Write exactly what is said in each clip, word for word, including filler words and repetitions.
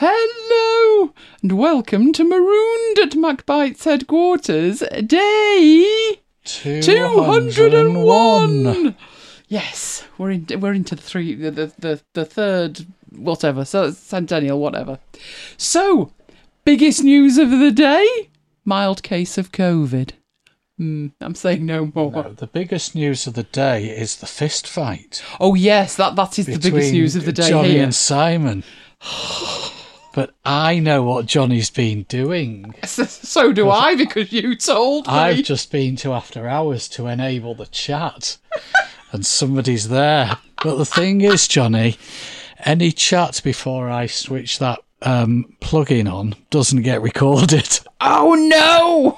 Hello, and welcome to Marooned at MacBite's headquarters, day two hundred and one. Yes, we're in, we're into the three, the the the, the third, whatever, so centennial, whatever. So, biggest news of the day: mild case of COVID. Mm, I'm saying no more. No, the biggest news of the day is the fist fight. Oh yes, that that is the biggest news of the day. Johnny here. and Simon. But I know what Johnny's been doing. So, so do I, because you told me. I've just been to After Hours to enable the chat, and somebody's there. But the thing is, Johnny, any chat before I switch that um, plug-in on doesn't get recorded. Oh no!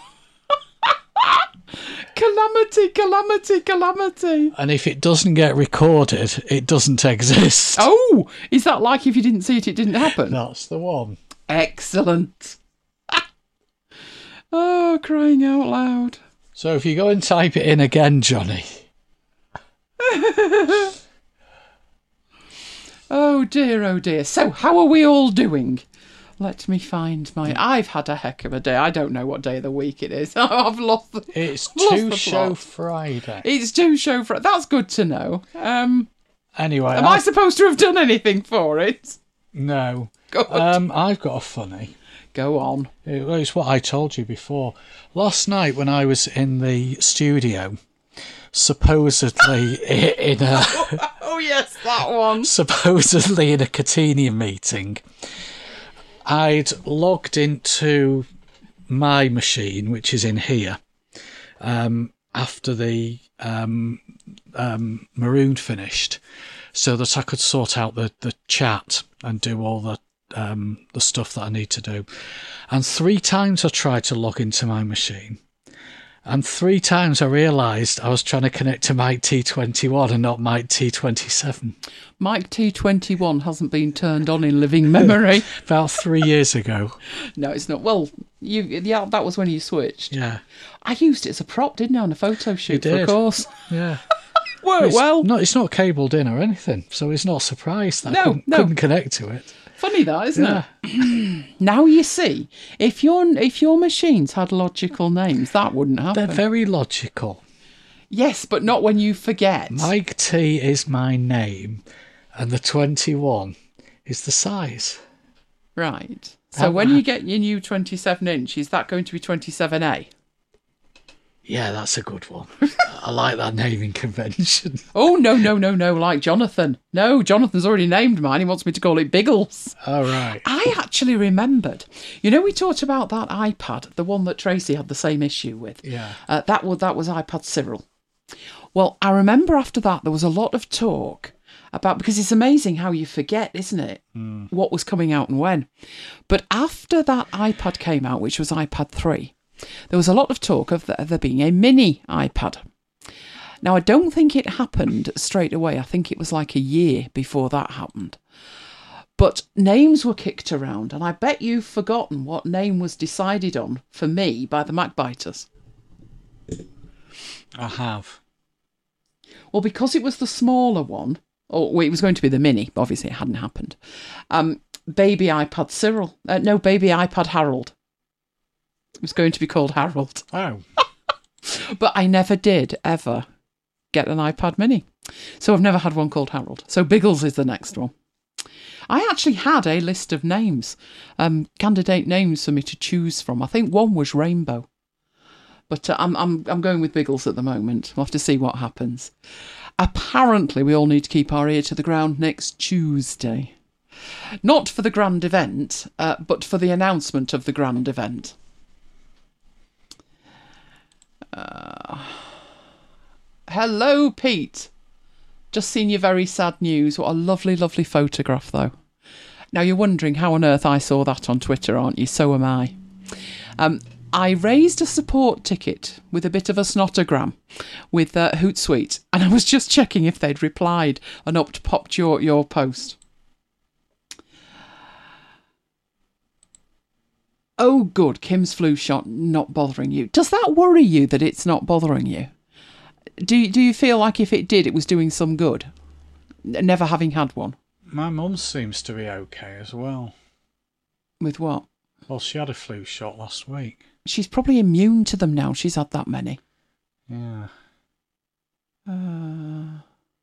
Calamity, calamity, calamity. And if it doesn't get recorded, it doesn't exist. Oh, is that like if you didn't see it, it didn't happen? That's the one. Excellent. Oh, crying out loud. So if you go and type it in again, Johnny. Oh dear, oh dear. So how are we all doing? Let me find my... I've had a heck of a day. I don't know what day of the week it is. I've lost the... It's lost Two the Show plot. Friday. It's Two Show Friday. That's good to know. Um, Anyway... am I've... I supposed to have done anything for it? No. Good. Um, I've got a funny. Go on. It was what I told you before. Last night when I was in the studio, supposedly in a... Oh yes, that one. supposedly in a Catania meeting... I'd logged into my machine, which is in here, um, after the um, um, Maroon finished, so that I could sort out the, the chat and do all the um, the stuff that I need to do. And three times I tried to log into my machine, and three times I realised I was trying to connect to Mike T twenty-one and not Mike T twenty-seven. Mike T twenty-one hasn't been turned on in living memory. About three years ago. No, it's not. Well, you yeah, that was when you switched. Yeah. I used it as a prop, didn't I, on a photo shoot, You for a did. course. Yeah. Worked It's well. not, it's not cabled in or anything, so it's not surprised that No, I couldn't, no. couldn't connect to it. Funny that, isn't Yeah. it? Now you see, if your if your machines had logical names, that wouldn't happen. They're very logical. Yes, but not when you forget. Mike T is my name, and the twenty-one is the size. Right. So How- when you get your new twenty-seven inch, is that going to be twenty-seven A? Yeah, that's a good one. I like that naming convention. Oh, no, no, no, no, like Jonathan. No, Jonathan's already named mine. He wants me to call it Biggles. All right. I actually remembered. You know, we talked about that iPad, the one that Tracy had the same issue with. Yeah. Uh, that, was, that was iPad Cyril. Well, I remember after that there was a lot of talk about, because it's amazing how you forget, isn't it, mm. what was coming out and when. But after that iPad came out, which was iPad three, there was a lot of talk of there being a mini iPad. Now, I don't think it happened straight away. I think it was like a year before that happened. But names were kicked around, and I bet you've forgotten what name was decided on for me by the MacBiters. I have. Well, because it was the smaller one, or well, it was going to be the mini, but obviously it hadn't happened. Um, baby iPad Cyril. Uh, no, baby iPad Harold. It was going to be called Harold. Oh. But I never did, ever, get an iPad mini. So I've never had one called Harold. So Biggles is the next one. I actually had a list of names, um, candidate names for me to choose from. I think one was Rainbow. But uh, I'm I'm I'm going with Biggles at the moment. We'll have to see what happens. Apparently, we all need to keep our ear to the ground next Tuesday. Not for the grand event, uh, but for the announcement of the grand event. Uh, hello, Pete. Just seen your very sad news. What a lovely, lovely photograph, though. Now, you're wondering how on earth I saw that on Twitter, aren't you? So am I. Um, I raised a support ticket with a bit of a snotogram with uh, Hootsuite, and I was just checking if they'd replied and up popped your, your post. Oh, good. Kim's flu shot not bothering you. Does that worry you that it's not bothering you? Do, do you feel like if it did, it was doing some good? Never having had one. My mum seems to be okay as well. With what? Well, she had a flu shot last week. She's probably immune to them now. She's had that many. Yeah. Uh...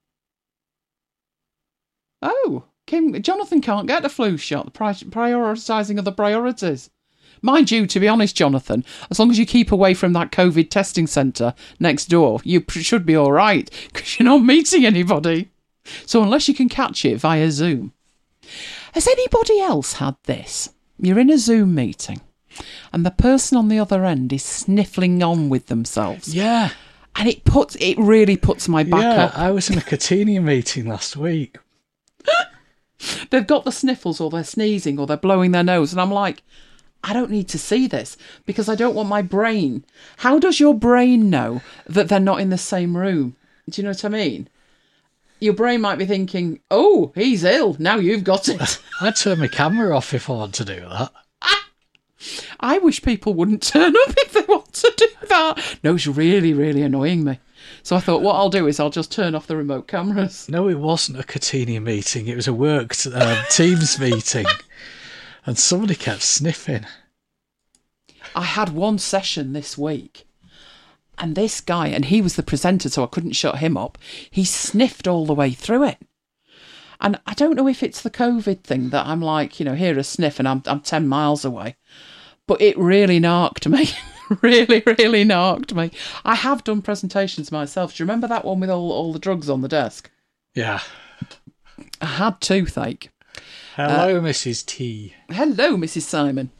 Oh, Kim, Jonathan can't get a flu shot. The pri- prioritising of the priorities. Mind you, to be honest, Jonathan, as long as you keep away from that COVID testing centre next door, you pr- should be all right, because you're not meeting anybody. So unless you can catch it via Zoom. Has anybody else had this? You're in a Zoom meeting, and the person on the other end is sniffling on with themselves. Yeah. And it puts it really puts my back yeah, up. I was in a Catania meeting last week. They've got the sniffles, or they're sneezing, or they're blowing their nose, and I'm like, I don't need to see this because I don't want my brain. How does your brain know that they're not in the same room? Do you know what I mean? Your brain might be thinking, oh, he's ill. Now you've got it. I'd turn my camera off if I want to do that. I wish people wouldn't turn up if they want to do that. No, it's really, really annoying me. So I thought what I'll do is I'll just turn off the remote cameras. No, it wasn't a Catania meeting. It was a work uh, Teams meeting. And somebody kept sniffing. I had one session this week. And this guy, and he was the presenter, so I couldn't shut him up. He sniffed all the way through it. And I don't know if it's the COVID thing that I'm like, you know, hear a sniff and I'm I'm ten miles away. But it really narked me. really, really narked me. I have done presentations myself. Do you remember that one with all, all the drugs on the desk? Yeah. I had toothache. Hello, uh, Missus T. Hello, Missus Simon.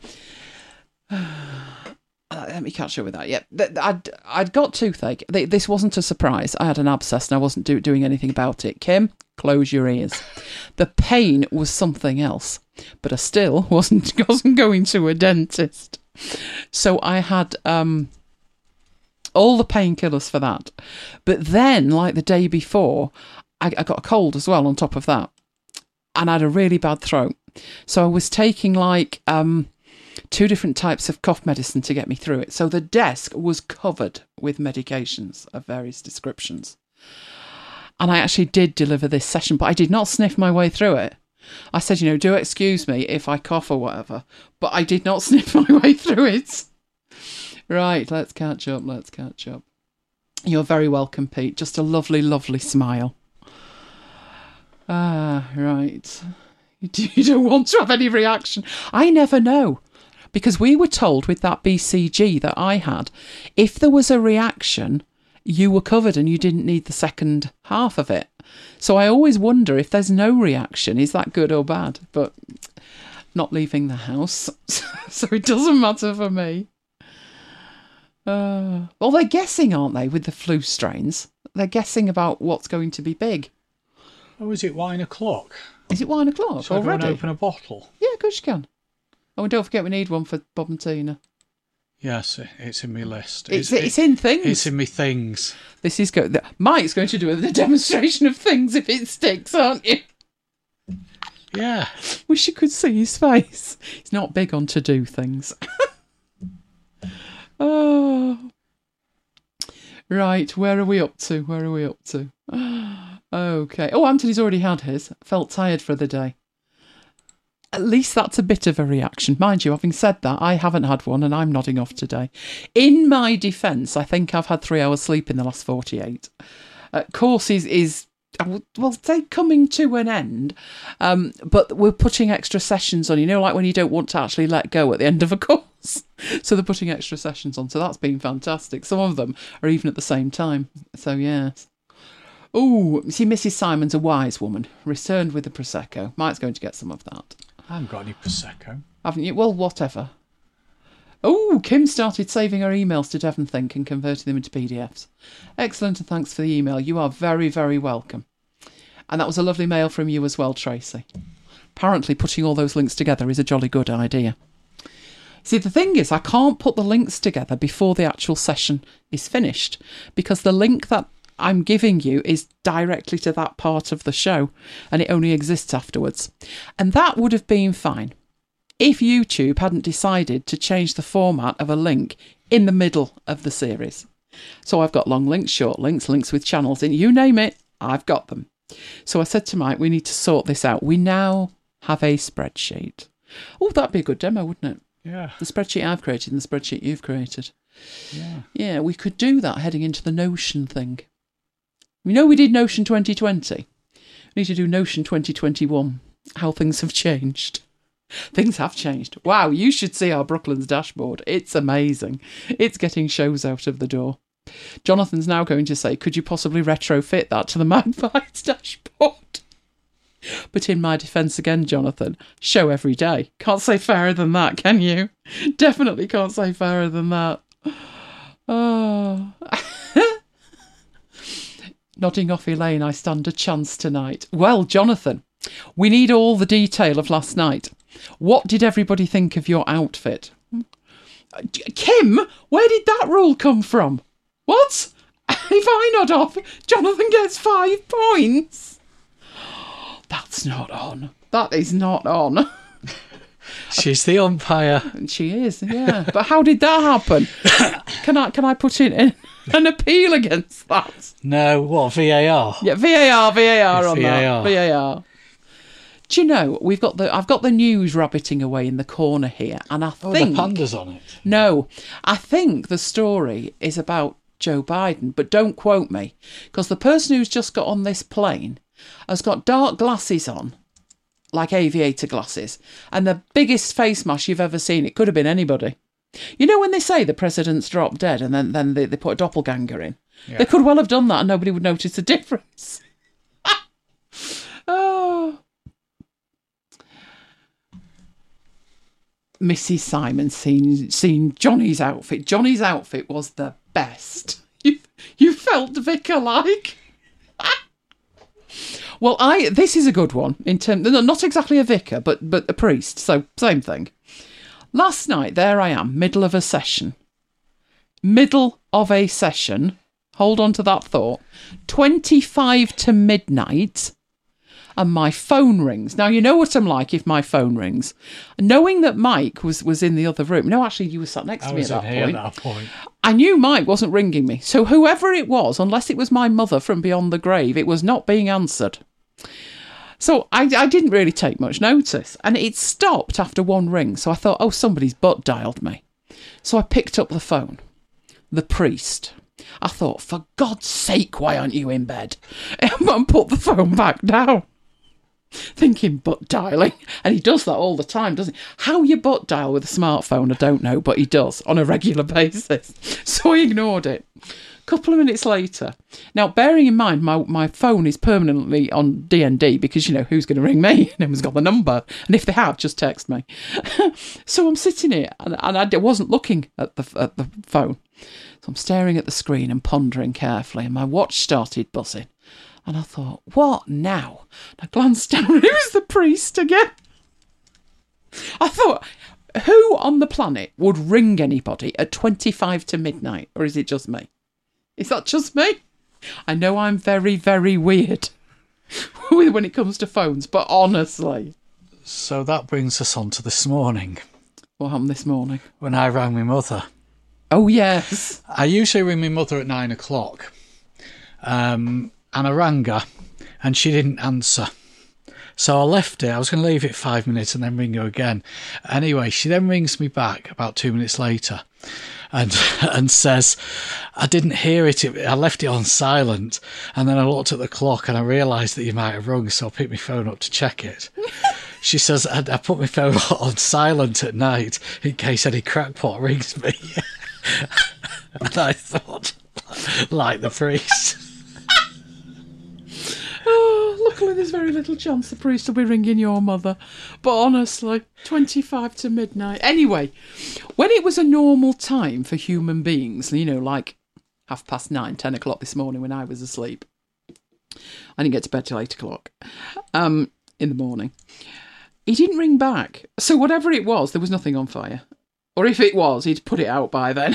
Uh, let me catch up with that. Yeah, I'd, I'd got toothache. This wasn't a surprise. I had an abscess and I wasn't do, doing anything about it. Kim, close your ears. The pain was something else, but I still wasn't, wasn't going to a dentist. So I had um, all the painkillers for that. But then, like the day before, I, I got a cold as well on top of that. And I had a really bad throat. So I was taking like... Um, two different types of cough medicine to get me through it. So the desk was covered with medications of various descriptions. And I actually did deliver this session, but I did not sniff my way through it. I said, you know, do excuse me if I cough or whatever, but I did not sniff my way through it. Right, let's catch up, let's catch up. You're very welcome, Pete. Just a lovely, lovely smile. Ah, right. You don't want to have any reaction. I never know. Because we were told with that B C G that I had, if there was a reaction, you were covered and you didn't need the second half of it. So I always wonder if there's no reaction, is that good or bad? But not leaving the house, so it doesn't matter for me. Uh, well, they're guessing, aren't they, with the flu strains? They're guessing about what's going to be big. Oh, is it wine o'clock? Is it wine o'clock Shall already? I go and open a bottle? Yeah, of course you can. Oh, and don't forget we need one for Bob and Tina. Yes, it's in my list. It's, it's, it's in things. It's in my things. This is go- Mike's going to do a demonstration of things if it sticks, aren't you? Yeah. Wish you could see his face. He's not big on to do things. Oh. Right, where are we up to? Where are we up to? Okay. Oh, Anthony's already had his. Felt tired for the day. At least that's a bit of a reaction. Mind you, having said that, I haven't had one and I'm nodding off today. In my defence, I think I've had three hours sleep in the last forty-eight. Uh, course is, is, I will well, say coming to an end, um, but we're putting extra sessions on, you know, like when you don't want to actually let go at the end of a course. So they're putting extra sessions on. So that's been fantastic. Some of them are even at the same time. So, yes. Oh, see, Missus Simon's a wise woman. Returned with the Prosecco. Mike's going to get some of that. I haven't got any Prosecco. Haven't you? Well, whatever. Oh, Kim started saving her emails to DevonThink and converting them into P D Fs. Excellent, and thanks for the email. You are very, very welcome. And that was a lovely mail from you as well, Tracy. Apparently putting all those links together is a jolly good idea. See, the thing is, I can't put the links together before the actual session is finished, because the link that I'm giving you is directly to that part of the show, and it only exists afterwards. And that would have been fine if YouTube hadn't decided to change the format of a link in the middle of the series. So I've got long links, short links, links with channels in, you name it, I've got them. So I said to Mike, we need to sort this out. We now have a spreadsheet. Oh, that'd be a good demo, wouldn't it? Yeah. The spreadsheet I've created and the spreadsheet you've created. Yeah. Yeah, we could do that heading into the Notion thing. We know we did Notion twenty twenty. We need to do Notion twenty twenty-one. How things have changed. Things have changed. Wow, you should see our Brooklands dashboard. It's amazing. It's getting shows out of the door. Jonathan's now going to say, could you possibly retrofit that to the Magpies dashboard? But in my defence again, Jonathan, show every day. Can't say fairer than that, can you? Definitely can't say fairer than that. Oh. Nodding off Elaine, I stand a chance tonight. Well, Jonathan, we need all the detail of last night. What did everybody think of your outfit? Kim, where did that rule come from? What? If I nod off, Jonathan gets five points. That's not on. That is not on. She's the umpire. She is, yeah. But how did that happen? Can I can I put in an appeal against that? No, what, V A R? Yeah, V A R, V A R It's on V A R. that. V A R. Do you know, we've got the I've got the news rabbiting away in the corner here, and I Oh, think the panda's on it. No, I think the story is about Joe Biden, but don't quote me, because the person who's just got on this plane has got dark glasses on, like aviator glasses, and the biggest face mask you've ever seen. It could have been anybody. You know when they say the president's dropped dead and then, then they, they put a doppelganger in? Yeah. They could well have done that and nobody would notice the difference. Oh. Missus Simon seen seen Johnny's outfit. Johnny's outfit was the best. You, you felt vicar-like. Well, I this is a good one in terms, not exactly a vicar, but but a priest. So same thing. Last night, there I am, middle of a session. Middle of a session. Hold on to that thought. twenty-five to midnight. And my phone rings. Now, you know what I'm like if my phone rings. Knowing that Mike was, was in the other room. No, actually, you were sat next I to me was at in that here point. at that point. I knew Mike wasn't ringing me. So whoever it was, unless it was my mother from beyond the grave, it was not being answered. So I, I didn't really take much notice. And it stopped after one ring. So I thought, oh, somebody's butt dialed me. So I picked up the phone. The priest. I thought, for God's sake, why aren't you in bed? And put the phone back down. Thinking butt dialing. And he does that all the time, doesn't he? How you butt dial with a smartphone, I don't know, but he does on a regular basis. So I ignored it. A couple of minutes later. Now, bearing in mind, my, my phone is permanently on D N D because, you know, who's going to ring me? No one's got the number. And if they have, just text me. So I'm sitting here and, and I wasn't looking at the, at the phone. So I'm staring at the screen and pondering carefully, and my watch started buzzing. And I thought, what now? And I glanced down and it was the priest again. I thought, who on the planet would ring anybody at twenty-five to midnight? Or is it just me? Is that just me? I know I'm very, very weird when it comes to phones, but honestly. So that brings us on to this morning. What happened this morning? When I rang my mother. Oh, yes. I usually ring my mother at nine o'clock. Um... And I rang her, and she didn't answer. So I left it. I was going to leave it five minutes and then ring her again. Anyway, she then rings me back about two minutes later and and says, I didn't hear it. it. I left it on silent. And then I looked at the clock and I realised that you might have rung, so I picked my phone up to check it. She says, I, I put my phone on silent at night in case any crackpot rings me. And I thought, like the priest. Oh, luckily there's very little chance the priest will be ringing your mother. But honestly, twenty-five to midnight. Anyway, when it was a normal time for human beings, you know, like half past nine, ten o'clock this morning when I was asleep. I didn't get to bed till eight o'clock um, in the morning. He didn't ring back. So whatever it was, there was nothing on fire. Or if it was, he'd put it out by then.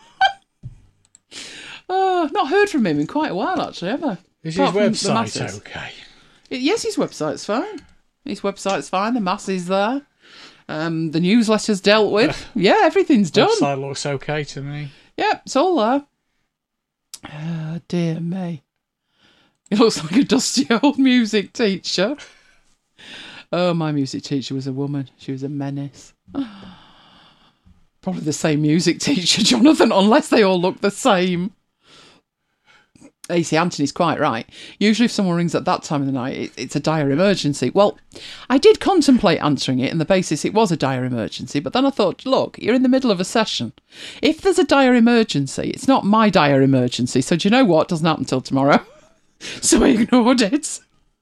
Oh, not heard from him in quite a while, actually, have I? Is his Apart from the website masses. okay? Yes, his website's fine. His website's fine. The mass is there. Um, the newsletter's dealt with. Yeah, everything's done. Website looks okay to me. Yep, it's all there. Oh, dear me. It looks like a dusty old music teacher. Oh, my music teacher was a woman. She was a menace. Probably the same music teacher, Jonathan, unless they all look the same. A C Anthony's quite right. Usually if someone rings at that time of the night, it, it's a dire emergency. Well, I did contemplate answering it, and the basis it was a dire emergency, but then I thought, look, you're in the middle of a session. If there's a dire emergency, it's not my dire emergency, so do you know what? It doesn't happen till tomorrow. So I ignored it.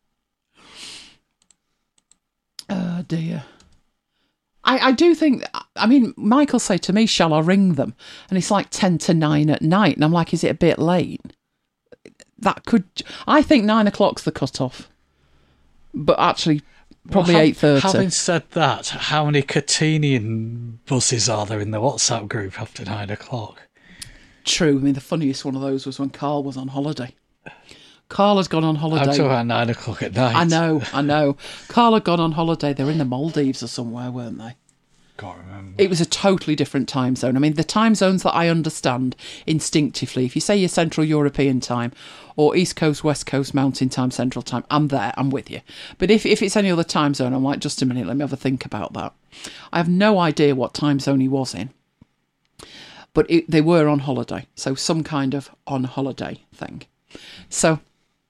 Oh, dear. I, I do think, I mean, Michael said to me, shall I ring them? And it's like ten to nine at night, and I'm like, is it a bit late? That could, I think nine o'clock's the cut-off, but actually probably well, eight thirty. Having said that, how many Catenian buses are there in the WhatsApp group after nine o'clock? True. I mean, the funniest one of those was when Carl was on holiday. Carl has gone on holiday. I'm talking about nine o'clock at night. I know, I know. Carl had gone on holiday. They were in the Maldives or somewhere, weren't they? Can't remember. It was a totally different time zone. I mean, the time zones that I understand instinctively, if you say you're Central European time or East Coast, West Coast, Mountain Time, Central Time, I'm there, I'm with you. But if, if it's any other time zone, I'm like, just a minute, let me have a think about that. I have no idea what time zone he was in. But it, they were on holiday, so some kind of on holiday thing. So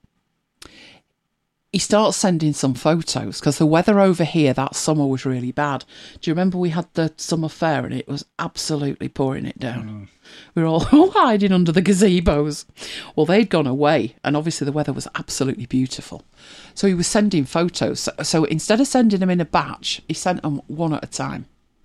he starts sending some photos because the weather over here that summer was really bad. Do you remember we had the summer fair and it was absolutely pouring it down? Mm. We were all, all hiding under the gazebos. Well, they'd gone away and obviously the weather was absolutely beautiful. So he was sending photos. So, so instead of sending them in a batch, he sent them one at a time.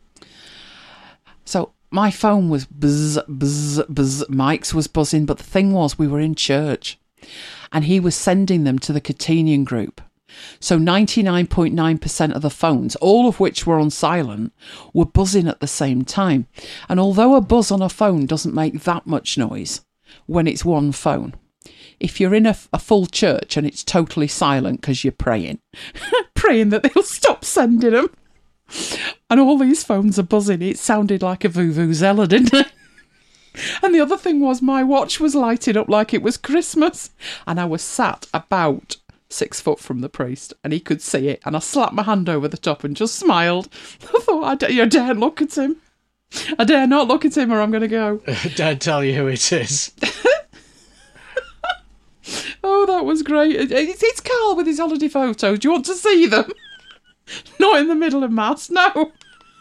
So my phone was buzz, buzz, buzz. Mike's was buzzing, but the thing was we were in church. And he was sending them to the Catenian group. So ninety-nine point nine percent of the phones, all of which were on silent, were buzzing at the same time. And although a buzz on a phone doesn't make that much noise when it's one phone, if you're in a, a full church and it's totally silent because you're praying, praying that they'll stop sending them, and all these phones are buzzing, it sounded like a vuvuzela, didn't it? And the other thing was my watch was lighting up like it was Christmas. And I was sat about six foot from the priest and he could see it. And I slapped my hand over the top and just smiled. I thought, I dare, you dare look at him. I dare not look at him or I'm going to go. Don't tell you who it is. Oh, that was great. It's, it's Carl with his holiday photos. Do you want to see them? Not in the middle of Mass, no.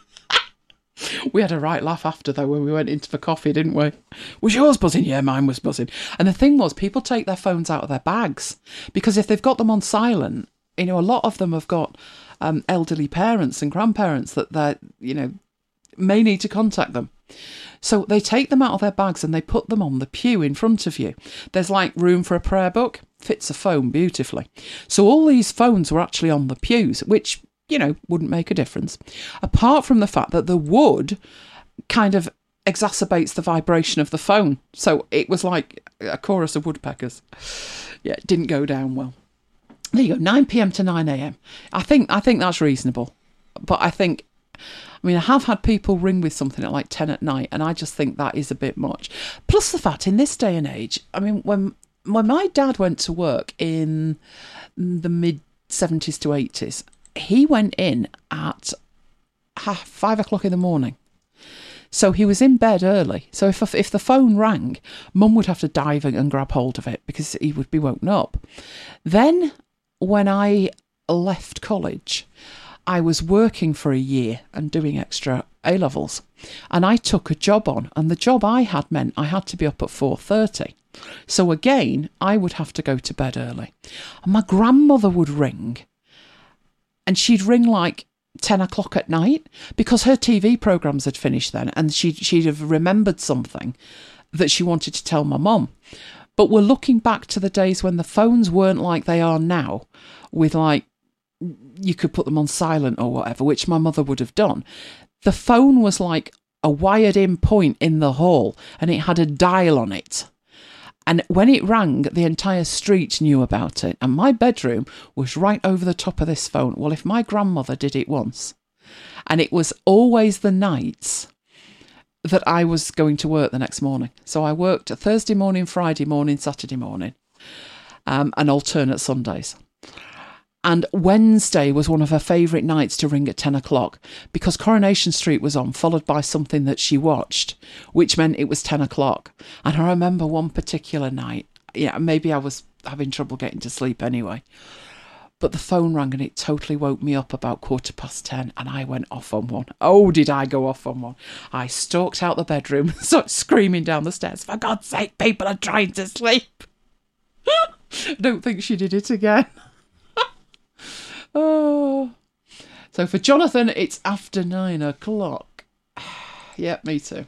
We had a right laugh after, though, when we went into for coffee, didn't we? Was yours buzzing? Yeah, mine was buzzing. And the thing was, people take their phones out of their bags because if they've got them on silent, you know, a lot of them have got um, elderly parents and grandparents that they, you know, may need to contact them. So they take them out of their bags and they put them on the pew in front of you. There's like room for a prayer book, fits a phone beautifully. So all these phones were actually on the pews, which, you know, wouldn't make a difference. Apart from the fact that the wood kind of exacerbates the vibration of the phone. So it was like a chorus of woodpeckers. Yeah, it didn't go down well. There you go, nine p.m. to nine a.m. I think I think that's reasonable. But I think, I mean, I have had people ring with something at like ten at night, and I just think that is a bit much. Plus the fact, in this day and age, I mean, when, when my dad went to work in the mid-seventies to eighties, he went in at half, five o'clock in the morning. So he was in bed early. So if if the phone rang, Mum would have to dive and grab hold of it because he would be woken up. Then when I left college, I was working for a year and doing extra A-levels. And I took a job on. And the job I had meant I had to be up at four thirty. So again, I would have to go to bed early. And my grandmother would ring. And she'd ring like ten o'clock at night because her T V programmes had finished then and she'd, she'd have remembered something that she wanted to tell my mum. But we're looking back to the days when the phones weren't like they are now with like, you could put them on silent or whatever, which my mother would have done. The phone was like a wired in point in the hall and it had a dial on it. And when it rang, the entire street knew about it. And my bedroom was right over the top of this phone. Well, if my grandmother did it once, and it was always the nights that I was going to work the next morning. So I worked Thursday morning, Friday morning, Saturday morning, um, and alternate Sundays. And Wednesday was one of her favourite nights to ring at ten o'clock because Coronation Street was on, followed by something that she watched, which meant it was ten o'clock. And I remember one particular night, yeah, maybe I was having trouble getting to sleep anyway, but the phone rang and it totally woke me up about quarter past ten and I went off on one. Oh, did I go off on one? I stalked out the bedroom and started screaming down the stairs, for God's sake, people are trying to sleep. I don't think she did it again. Oh, so for Jonathan, it's after nine o'clock. Yep, me too.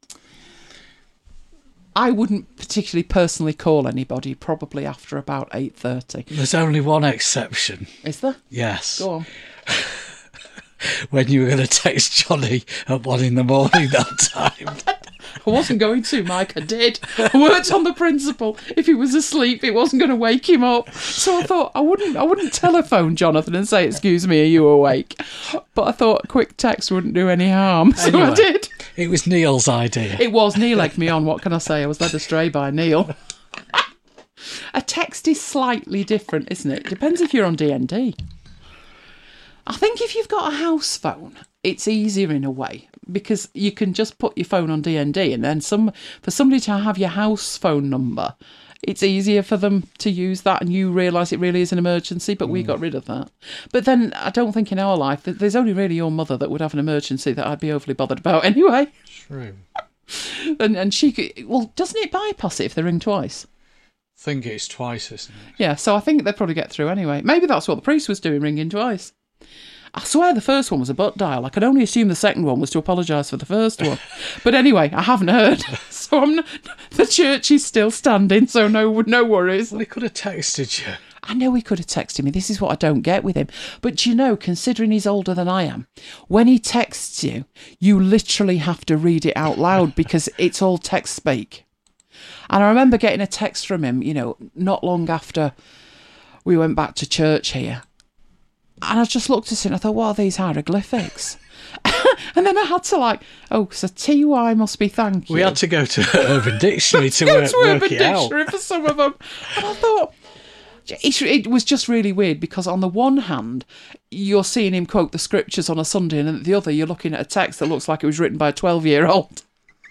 I wouldn't particularly personally call anybody, probably after about eight thirty. There's only one exception. Is there? Yes. Go on. When you were going to text Johnny at one in the morning that time. I wasn't going to, Mike. I did. I worked on the principle. If he was asleep, it wasn't going to wake him up. So I thought I wouldn't. I wouldn't telephone Jonathan and say, "Excuse me, are you awake?" But I thought a quick text wouldn't do any harm, so Anyway, I did. It was Neil's idea. It was. Neil egged me on. What can I say? I was led astray by Neil. A text is slightly different, isn't it? Depends if you're on D and D. I think if you've got a house phone, it's easier in a way because you can just put your phone on D and D, and then some for somebody to have your house phone number, it's easier for them to use that, and you realise it really is an emergency. But mm. we got rid of that. But then I don't think in our life that there's only really your mother that would have an emergency that I'd be overly bothered about anyway. True. and and she could, well, doesn't it bypass it if they ring twice? I think it's twice, isn't it? Yeah, so I think they'd probably get through anyway. Maybe that's what the priest was doing, ringing twice. I swear the first one was a butt dial. I can only assume the second one was to apologise for the first one. But anyway, I haven't heard. So I'm not, the church is still standing, so no no worries. Well, he could have texted you. I know he could have texted me. This is what I don't get with him. But you know, considering he's older than I am, when he texts you, you literally have to read it out loud because it's all text speak. And I remember getting a text from him, you know, not long after we went back to church here. And I just looked at it and I thought, what are these hieroglyphics? And then I had to like, oh, so T Y must be thank you. We had to go to Urban Dictionary to, go work, to work Urban it Dictionary out. for some of them. And I thought, it was just really weird because on the one hand, you're seeing him quote the scriptures on a Sunday, and on the other, you're looking at a text that looks like it was written by a twelve-year-old.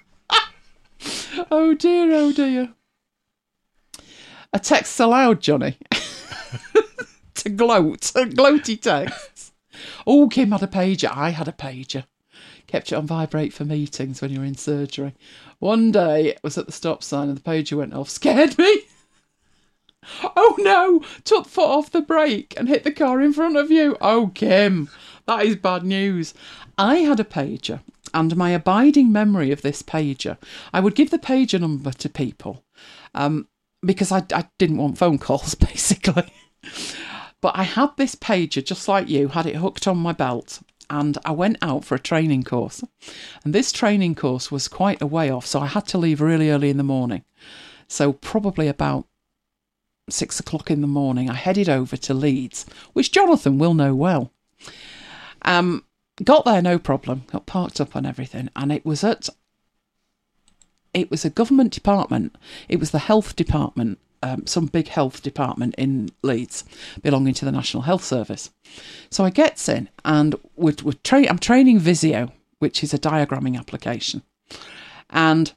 Oh dear, oh dear. A text allowed, Johnny. To gloat, gloaty texts. Oh, Kim had a pager. I had a pager. Kept it on vibrate for meetings when you were in surgery. One day, it was at the stop sign and the pager went off. Scared me. Oh no, took the foot off the brake and hit the car in front of you. Oh, Kim, that is bad news. I had a pager, and my abiding memory of this pager, I would give the pager number to people um, because I, I didn't want phone calls, basically. But I had this pager, just like you, had it hooked on my belt, and I went out for a training course. And this training course was quite a way off, so I had to leave really early in the morning. So probably about six o'clock in the morning, I headed over to Leeds, which Jonathan will know well. Um, got there, no problem, got parked up and everything, and it was at, it was a government department, it was the health department, Um, some big health department in Leeds belonging to the National Health Service. So I gets in and we're, we're tra- I'm training Visio, which is a diagramming application. And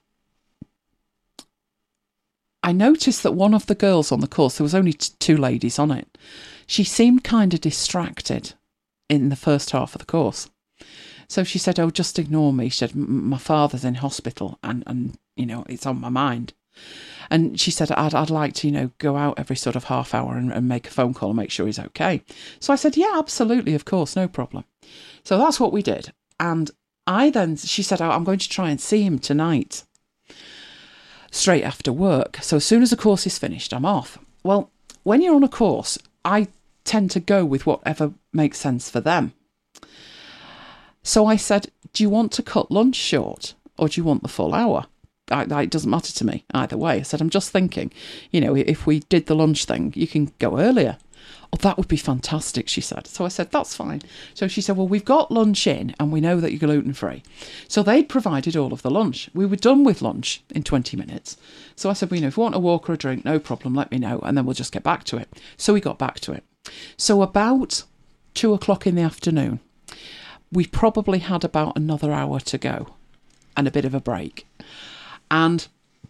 I noticed that one of the girls on the course, there was only t- two ladies on it, she seemed kind of distracted in the first half of the course. So she said, oh, just ignore me. She said, my father's in hospital and, and you know, it's on my mind. And she said, I'd, I'd like to, you know, go out every sort of half hour and, and make a phone call and make sure he's okay. So I said, yeah, absolutely, of course, no problem. So that's what we did. And I then, she said, oh, I'm going to try and see him tonight, straight after work. So as soon as the course is finished, I'm off. Well, when you're on a course, I tend to go with whatever makes sense for them. So I said, do you want to cut lunch short or do you want the full hour? I, I, it doesn't matter to me either way. I said, I'm just thinking, you know, if we did the lunch thing, you can go earlier. Oh, that would be fantastic, she said. So I said, that's fine. So she said, well, we've got lunch in and we know that you're gluten-free. So they'd provided all of the lunch. We were done with lunch in twenty minutes. So I said, well, you know, if you want a walk or a drink, no problem, let me know. And then we'll just get back to it. So we got back to it. So about two o'clock in the afternoon, we probably had about another hour to go and a bit of a break. And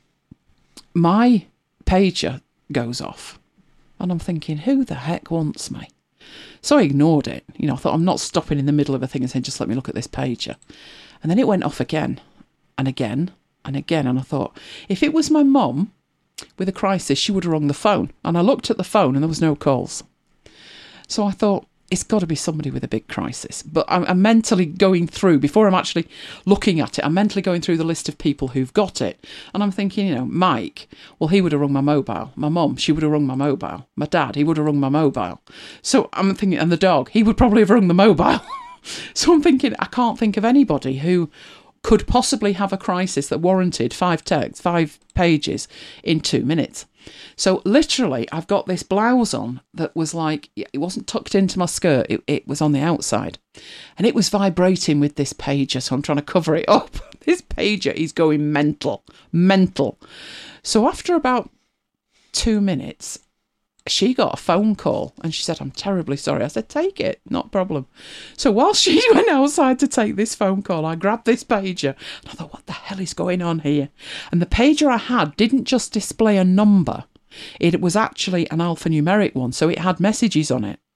my pager goes off. And I'm thinking, who the heck wants me? So I ignored it. You know, I thought, I'm not stopping in the middle of a thing and saying, just let me look at this pager. And then it went off again and again and again. And I thought, if it was my mum with a crisis, she would have rung the phone. And I looked at the phone and there was no calls. So I thought, it's got to be somebody with a big crisis. But I'm, I'm mentally going through, before I'm actually looking at it, I'm mentally going through the list of people who've got it. And I'm thinking, you know, Mike, well, he would have rung my mobile. My mum, she would have rung my mobile. My dad, he would have rung my mobile. So I'm thinking, and the dog, he would probably have rung the mobile. So I'm thinking, I can't think of anybody who could possibly have a crisis that warranted five texts, five pages in two minutes. So literally, I've got this blouse on that was like, it wasn't tucked into my skirt, it, it was on the outside. And it was vibrating with this pager, so I'm trying to cover it up. This pager is going mental, mental. So after about two minutes, she got a phone call and she said, I'm terribly sorry. I said, take it, not a problem. So while she went outside to take this phone call, I grabbed this pager and I thought, what the hell is going on here? And the pager I had didn't just display a number. It was actually an alphanumeric one, so it had messages on it.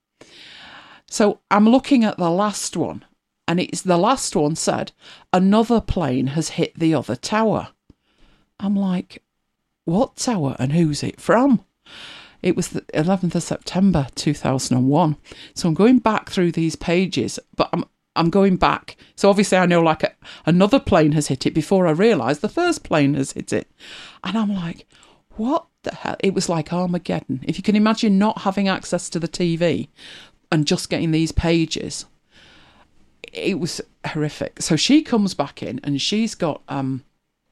So I'm looking at the last one, and it's the last one said, another plane has hit the other tower. I'm like, what tower and who's it from? It was the eleventh of September two thousand one. So I'm going back through these pages, but I'm I'm going back. So obviously I know like a, another plane has hit it before I realise the first plane has hit it. And I'm like, what the hell? It was like Armageddon. If you can imagine not having access to the T V and just getting these pages, it was horrific. So she comes back in and she's got um.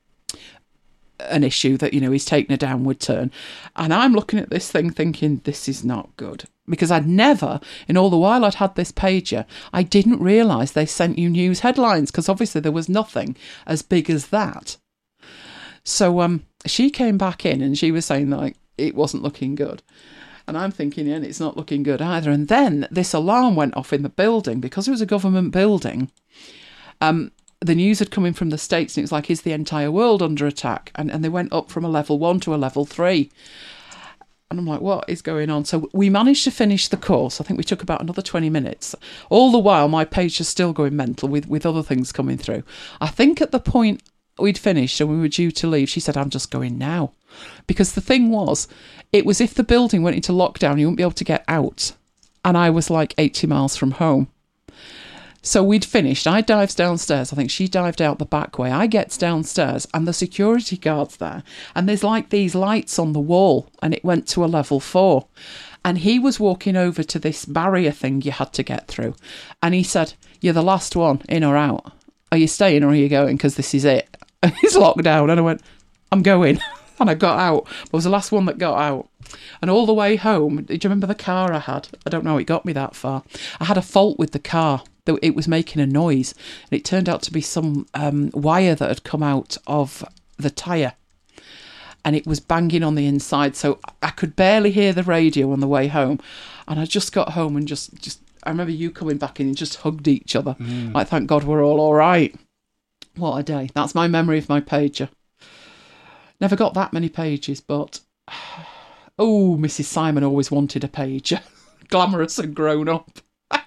an issue that, you know, he's taken a downward turn. And I'm looking at this thing thinking, this is not good. Because I'd never, in all the while I'd had this pager, I didn't realise they sent you news headlines, because obviously there was nothing as big as that. So um, she came back in and she was saying, like, it wasn't looking good. And I'm thinking, yeah, it's not looking good either. And then this alarm went off in the building, because it was a government building. Um, the news had come in from the States and it was like, is the entire world under attack? And and they went up from a level one to a level three. And I'm like, what is going on? So we managed to finish the course. I think we took about another twenty minutes. All the while, my page is still going mental with, with other things coming through. I think at the point we'd finished and we were due to leave, she said, I'm just going now. Because the thing was, it was if the building went into lockdown, you wouldn't be able to get out. And I was like eighty miles from home. So we'd finished. I dives downstairs. I think she dived out the back way. I gets downstairs and the security guard's there. And there's like these lights on the wall and it went to a level four. And he was walking over to this barrier thing you had to get through. And he said, you're the last one, in or out. Are you staying or are you going? Because this is it. And it's locked down. And I went, I'm going. And I got out. I was the last one that got out. And all the way home, do you remember the car I had? I don't know how it got me that far. I had a fault with the car. It was making a noise, and it turned out to be some um, wire that had come out of the tyre, and it was banging on the inside, so I could barely hear the radio on the way home. And I just got home and just, just I remember you coming back in and just hugged each other. Mm. Like, thank God we're all all right. What a day. That's my memory of my pager. Never got that many pages, but oh, Missus Simon always wanted a pager. Glamorous and grown up.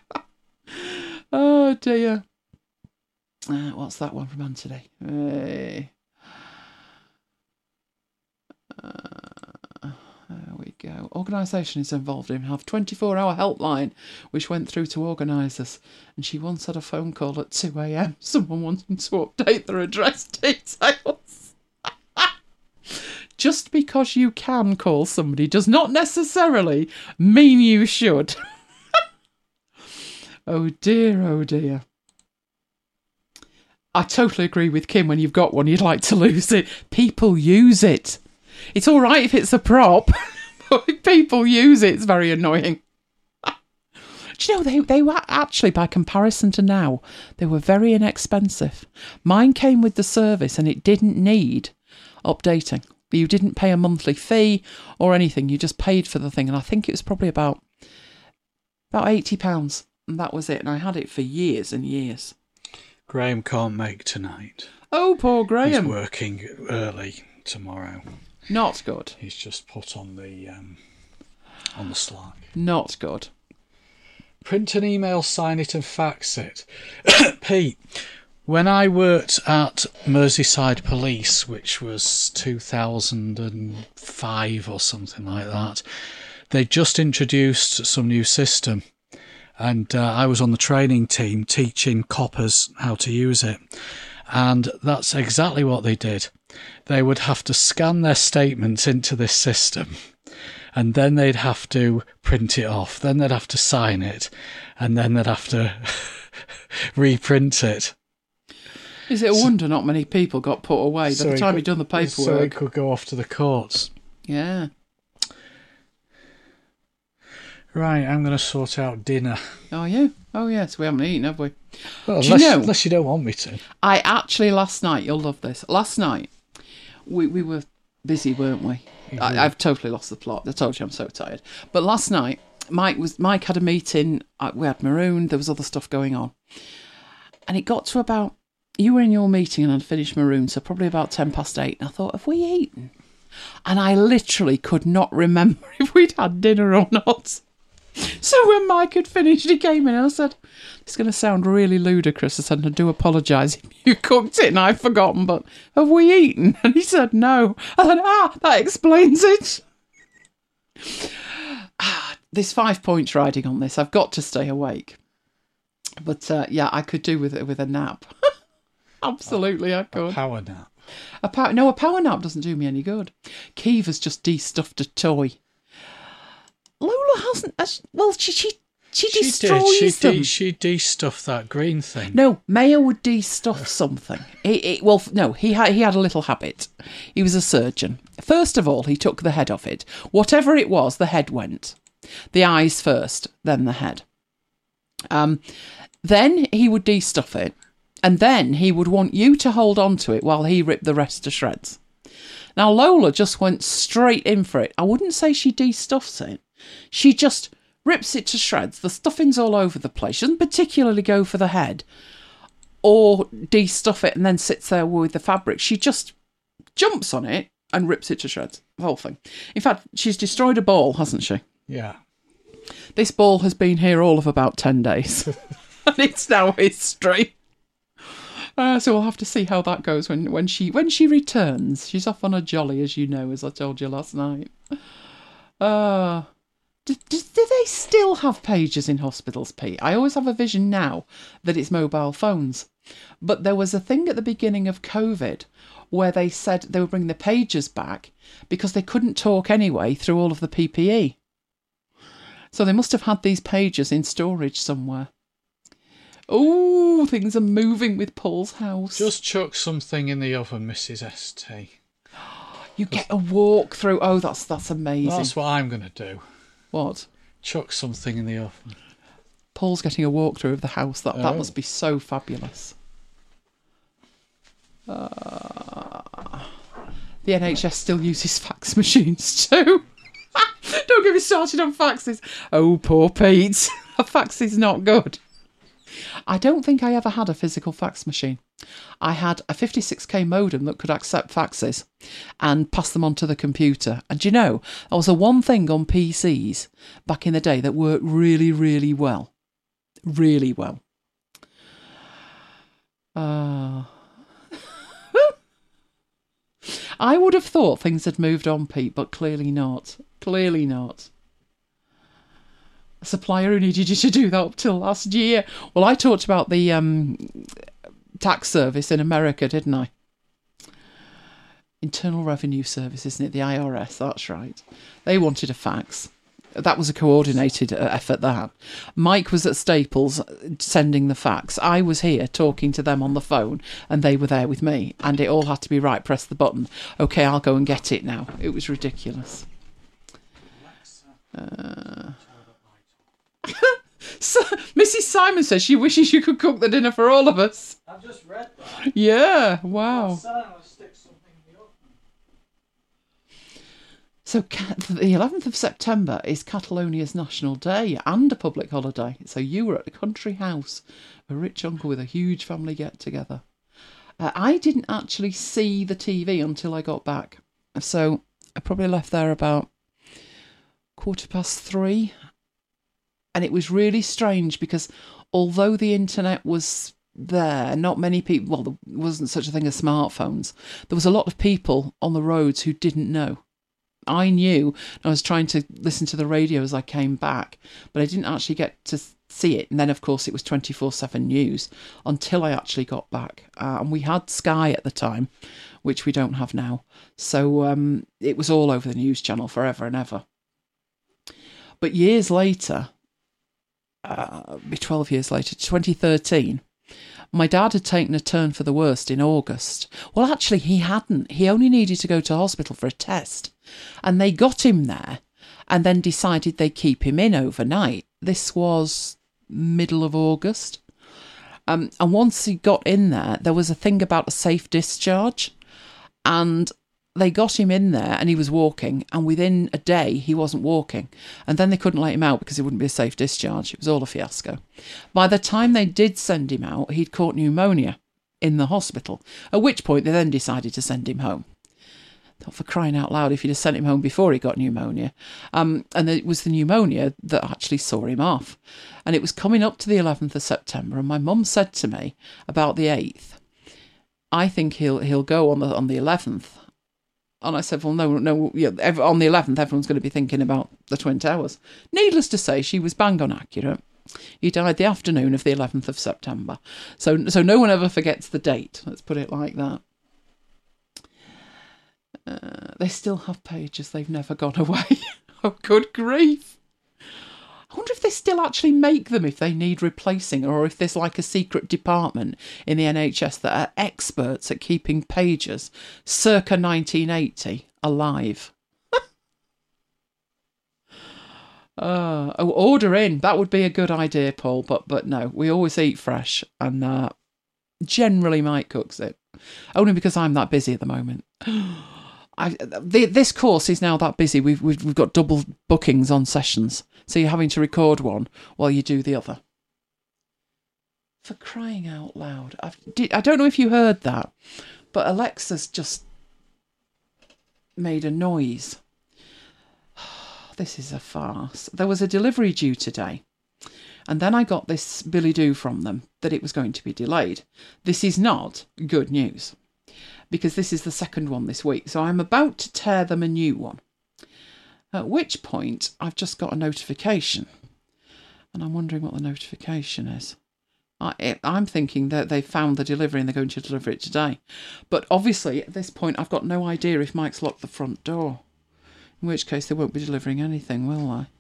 Oh dear. Uh, what's that one from Anthony? Hey. Uh, there we go. Organisation is involved in have twenty-four hour helpline, which went through to organisers. And she once had a phone call at two a.m. Someone wanting to update their address details. Just because you can call somebody does not necessarily mean you should. Oh dear, oh dear. I totally agree with Kim. When you've got one, you'd like to lose it. People use it. It's all right if it's a prop, but if people use it, it's very annoying. Do you know, they, they were actually, by comparison to now, they were very inexpensive. Mine came with the service and it didn't need updating. You didn't pay a monthly fee or anything. You just paid for the thing. And I think it was probably about About eighty pounds. And that was it. And I had it for years and years. Graham can't make tonight. Oh, poor Graham. He's working early tomorrow. Not good. He's just put on the um, on the Slack. Not good. Print an email, sign it and fax it. Pete, when I worked at Merseyside Police, which was two thousand five or something like that, they just introduced some new system. And uh, I was on the training team teaching coppers how to use it. And that's exactly what they did. They would have to scan their statements into this system, and then they'd have to print it off. Then they'd have to sign it, and then they'd have to reprint it. Is it a wonder not many people got put away So by the he time could- he'd done the paperwork? So it could go off to the courts. Yeah. Right, I'm going to sort out dinner. Are you? Oh, yes, we haven't eaten, have we? Well, Do you unless, know- unless you don't want me to. I actually, last night, you'll love this. Last night, we, we were busy, weren't we? I, I've totally lost the plot. I told you I'm so tired. But last night, Mike was Mike had a meeting. uh, We had Maroon. There was other stuff going on. And it got to about, you were in your meeting and I'd finished Maroon, so probably about ten past eight. And I thought, have we eaten? And I literally could not remember if we'd had dinner or not. So when Mike had finished, he came in and I said, it's going to sound really ludicrous. I said, I do apologise if you cooked it and I've forgotten, but have we eaten? And he said, no. I said, ah, that explains it. Ah, there's five points riding on this. I've got to stay awake. But uh, yeah, I could do with it with a nap. Absolutely, I could. A power nap. A power, no, a power nap doesn't do me any good. Kiva's just de-stuffed a toy. Lola hasn't. Uh, well, she she she She destroys did. She them. de- she de-stuffed that green thing. No, Mayo would de-stuff something. He, he, well, no, he had he had a little habit. He was a surgeon. First of all, he took the head off it. Whatever it was, the head went. The eyes first, then the head. Um, then he would de-stuff it, and then he would want you to hold on to it while he ripped the rest to shreds. Now, Lola just went straight in for it. I wouldn't say she de-stuffs it. She just rips it to shreds. The stuffing's all over the place. She doesn't particularly go for the head or de-stuff it and then sits there with the fabric. She just jumps on it and rips it to shreds. The whole thing. In fact, she's destroyed a ball, hasn't she? Yeah. This ball has been here all of about ten days. And it's now history. Uh, so we'll have to see how that goes when, when she when she returns. She's off on a jolly, as you know, as I told you last night. Uh, do, do, do they still have pagers in hospitals, Pete? I always have a vision now that it's mobile phones. But there was a thing at the beginning of COVID where they said they were bringing the pagers back because they couldn't talk anyway through all of the P P E. So they must have had these pagers in storage somewhere. Oh, things are moving with Paul's house. Just chuck something in the oven, Missus S T. You get a walk through. Oh, that's that's amazing. That's what I'm going to do. What? Chuck something in the oven. Paul's getting a walkthrough of the house. That that Oh. must be so fabulous. Uh, the N H S still uses fax machines too. Don't get me started on faxes. Oh, poor Pete. A fax is not good. I don't think I ever had a physical fax machine. I had a fifty-six K modem that could accept faxes and pass them onto the computer. And do you know, there was a one thing on P Cs back in the day that worked really, really well. Really well. Uh, I would have thought things had moved on, Pete, but clearly not. Clearly not. A supplier who needed you to do that up till last year. Well, I talked about the um, tax service in America, didn't I? Internal Revenue Service, isn't it? The I R S, that's right. They wanted a fax. That was a coordinated effort, that. Mike was at Staples sending the fax. I was here talking to them on the phone, and they were there with me. And it all had to be right, press the button. OK, I'll go and get it now. It was ridiculous. Uh... So, Missus Simon says she wishes you could cook the dinner for all of us. I've just read that. Yeah, wow. So the eleventh of September is Catalonia's National Day and a public holiday. So you were at a country house, a rich uncle with a huge family get-together. Uh, I didn't actually see the T V until I got back. So I probably left there about quarter past three. And it was really strange because although the internet was there, not many people, well, there wasn't such a thing as smartphones. There was a lot of people on the roads who didn't know. I knew, I was trying to listen to the radio as I came back, but I didn't actually get to see it. And then, of course, it was twenty-four seven news until I actually got back. Uh, and we had Sky at the time, which we don't have now. So um, it was all over the news channel forever and ever. But years later, uh, twelve years later, twenty thirteen, my dad had taken a turn for the worst in August. Well, actually, he hadn't. He only needed to go to hospital for a test. And they got him there and then decided they'd keep him in overnight. This was middle of August. Um, and once he got in there, there was a thing about a safe discharge. And they got him in there and he was walking. And within a day, he wasn't walking. And then they couldn't let him out because it wouldn't be a safe discharge. It was all a fiasco. By the time they did send him out, he'd caught pneumonia in the hospital. At which point, they then decided to send him home. Not for crying out loud, if you'd have sent him home before he got pneumonia. Um, and it was the pneumonia that actually saw him off. And it was coming up to the eleventh of September, and my mum said to me about the eighth, I think he'll he'll go on the on the eleventh. And I said, well, no, no, yeah, on the eleventh, everyone's going to be thinking about the Twin Towers. Needless to say, she was bang on accurate. He died the afternoon of the eleventh of September. So, so no one ever forgets the date, let's put it like that. Uh, they still have pages. They've never gone away. Oh, good grief. I wonder if they still actually make them if they need replacing, or if there's like a secret department in the N H S that are experts at keeping pages circa nineteen eighty alive. uh, oh, order in. That would be a good idea, Paul. But but no, we always eat fresh, and uh, generally Mike cooks it. Only because I'm that busy at the moment. I, the, this course is now that busy. We've, we've we've got double bookings on sessions, so you're having to record one while you do the other. For crying out loud! I've, I don't know if you heard that, but Alexa's just made a noise. This is a farce. There was a delivery due today, and then I got this billy do from them that it was going to be delayed. This is not good news, because this is the second one this week. So I'm about to tear them a new one. At which point, I've just got a notification. And I'm wondering what the notification is. I, I'm thinking that they found the delivery and they're going to deliver it today. But obviously, at this point, I've got no idea if Mike's locked the front door. In which case, they won't be delivering anything, will I?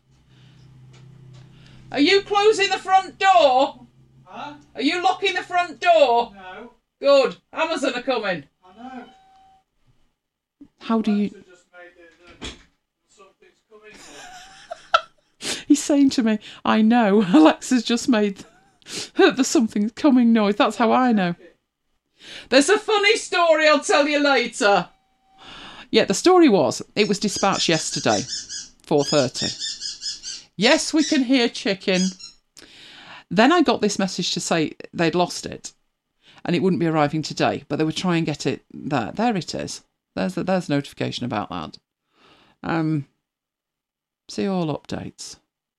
Are you closing the front door? Huh? Are you locking the front door? No. Good. Amazon are coming. No. How do you... Just made it, uh, something's coming He's saying to me, I know, Alexa's just made the something's coming noise. That's how I know. There's a funny story I'll tell you later. Yeah, the story was, it was dispatched yesterday, four thirty. Yes, we can hear chicken. Then I got this message to say they'd lost it. And it wouldn't be arriving today, but they would try and get it there. There it is. There's the, there's notification about that. Um, see all updates.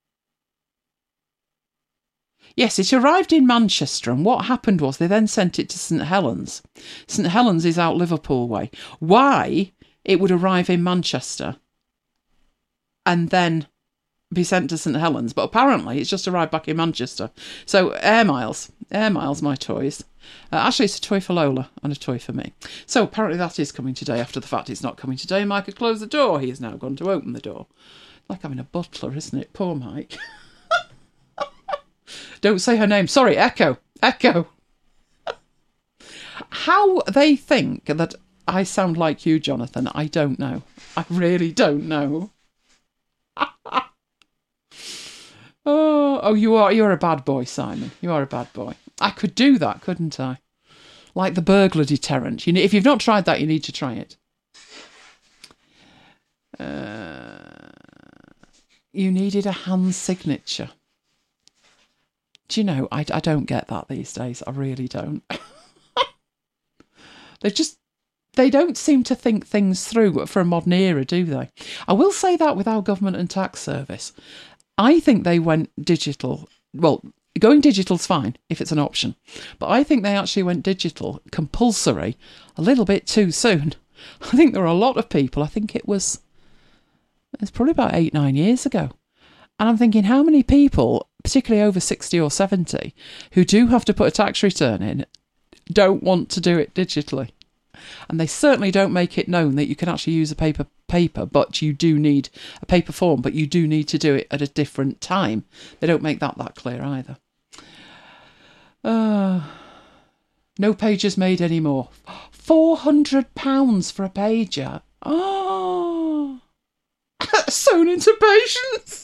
Yes, it arrived in Manchester, and what happened was they then sent it to St Helens. St Helens is out Liverpool way. Why it would arrive in Manchester and then be sent to St Helens, but apparently it's just arrived back in Manchester. So Air Miles, Air Miles, my toys. Uh, actually, it's a toy for Lola and a toy for me. So apparently that is coming today. After the fact it's not coming today, Mike had closed the door. He has now gone to open the door. Like having a butler, isn't it? Poor Mike. Don't say her name. Sorry, Echo. Echo. How they think that I sound like you, Jonathan, I don't know. I really don't know. Oh, oh, you are you're a bad boy, Simon. You are a bad boy. I could do that, couldn't I? Like the burglar deterrent. You need, if you've not tried that, you need to try it. Uh, you needed a hand signature. Do you know, I, I don't get that these days. I really don't. They just, they don't seem to think things through for a modern era, do they? I will say that with our government and tax service. I think they went digital. Well, going digital's fine if it's an option. But I think they actually went digital, compulsory, a little bit too soon. I think there are a lot of people, I think it was, it's probably about eight, nine years ago. And I'm thinking, how many people, particularly over sixty or seventy, who do have to put a tax return in, don't want to do it digitally? And they certainly don't make it known that you can actually use a paper paper, but you do need a paper form, but you do need to do it at a different time. They don't make that that clear either. Uh, no pages made anymore. four hundred pounds for a pager. Oh, sewn into patience.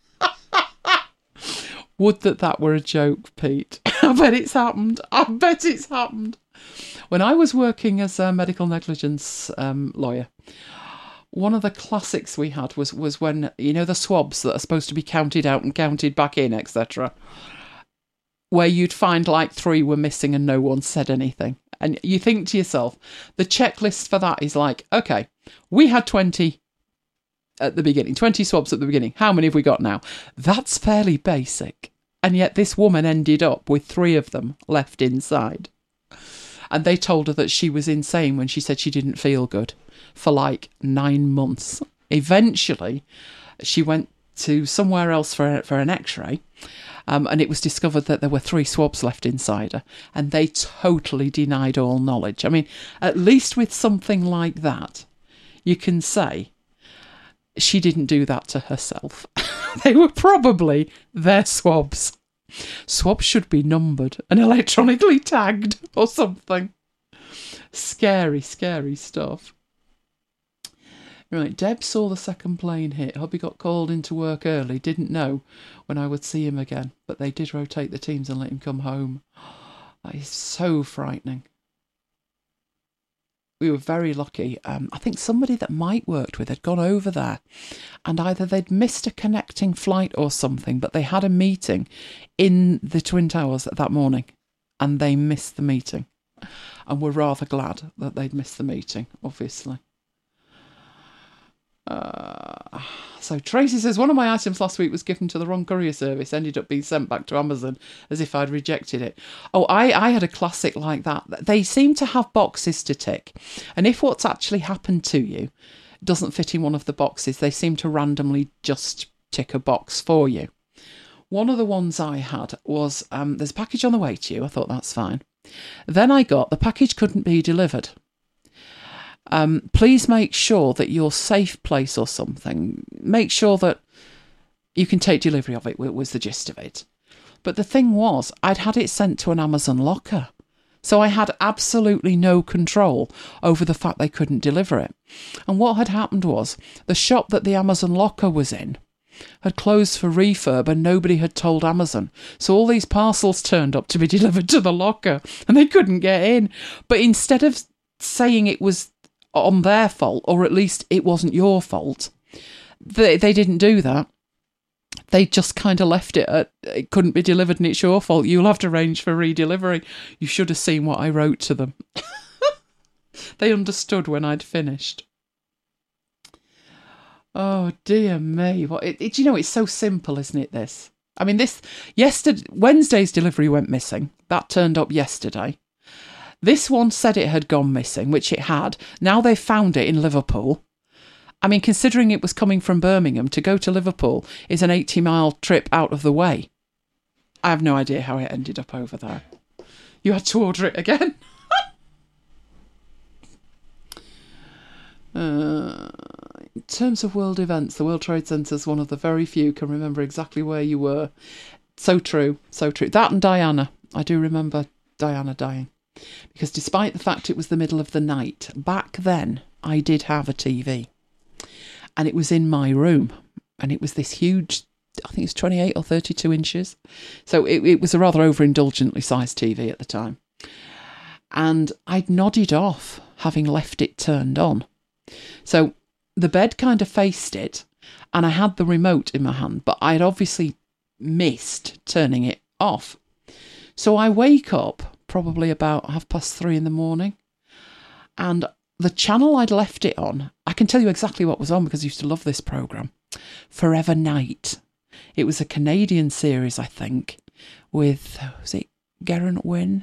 Would that that were a joke, Pete. I bet it's happened. I bet it's happened. When I was working as a medical negligence um, lawyer, one of the classics we had was, was when, you know, the swabs that are supposed to be counted out and counted back in, et cetera, where you'd find like three were missing and no one said anything. And you think to yourself, the checklist for that is like, okay, we had twenty at the beginning, twenty swabs at the beginning. How many have we got now? That's fairly basic. And yet this woman ended up with three of them left inside. And they told her that she was insane when she said she didn't feel good for like nine months. Eventually, she went to somewhere else for, for an x-ray. Um, and it was discovered that there were three swabs left inside her. And they totally denied all knowledge. I mean, at least with something like that, you can say she didn't do that to herself. They were probably their swabs. Swabs should be numbered and electronically tagged or something. Scary, scary stuff. Right, Deb saw the second plane hit. Hubby got called into work early. Didn't know when I would see him again. But they did rotate the teams and let him come home. That is so frightening. We were very lucky. Um, I think somebody that Mike worked with had gone over there and either they'd missed a connecting flight or something, but they had a meeting in the Twin Towers that morning and they missed the meeting. And were rather glad that they'd missed the meeting, obviously. Uh, so Tracy says, one of my items last week was given to the wrong courier service, ended up being sent back to Amazon as if I'd rejected it. Oh, I, I had a classic like that. They seem to have boxes to tick. And if what's actually happened to you doesn't fit in one of the boxes, they seem to randomly just tick a box for you. One of the ones I had was, um, there's a package on the way to you. I thought that's fine. Then I got, the package couldn't be delivered. Um, please make sure that your safe place or something, make sure that you can take delivery of it, was the gist of it. But the thing was, I'd had it sent to an Amazon locker. So I had absolutely no control over the fact they couldn't deliver it. And what had happened was, the shop that the Amazon locker was in had closed for refurb and nobody had told Amazon. So all these parcels turned up to be delivered to the locker and they couldn't get in. But instead of saying it was on their fault, or at least it wasn't your fault, they, they didn't do that. They just kind of left it at, it couldn't be delivered and it's your fault. You'll have to arrange for redelivery. You should have seen what I wrote to them. They understood when I'd finished. Oh, dear me. What it, it, you know, it's so simple, isn't it, this? I mean, this, yesterday, Wednesday's delivery went missing. That turned up yesterday. This one said it had gone missing, which it had. Now they've found it in Liverpool. I mean, considering it was coming from Birmingham, to go to Liverpool is an eighty mile trip out of the way. I have no idea how it ended up over there. You had to order it again. uh, in terms of world events, the World Trade Centre is one of the very few can remember exactly where you were. So true, so true. That and Diana. I do remember Diana dying. Because despite the fact it was the middle of the night, back then I did have a T V. And it was in my room. And it was this huge, I think it's twenty-eight or thirty-two inches. So it, it was a rather overindulgently sized T V at the time. And I'd nodded off, having left it turned on. So the bed kind of faced it, and I had the remote in my hand, but I'd obviously missed turning it off. So I wake up probably about half past three in the morning, and the channel I'd left it on, I can tell you exactly what was on because I used to love this programme, Forever Knight. It was a Canadian series, I think, with, was it Geraint Wyn?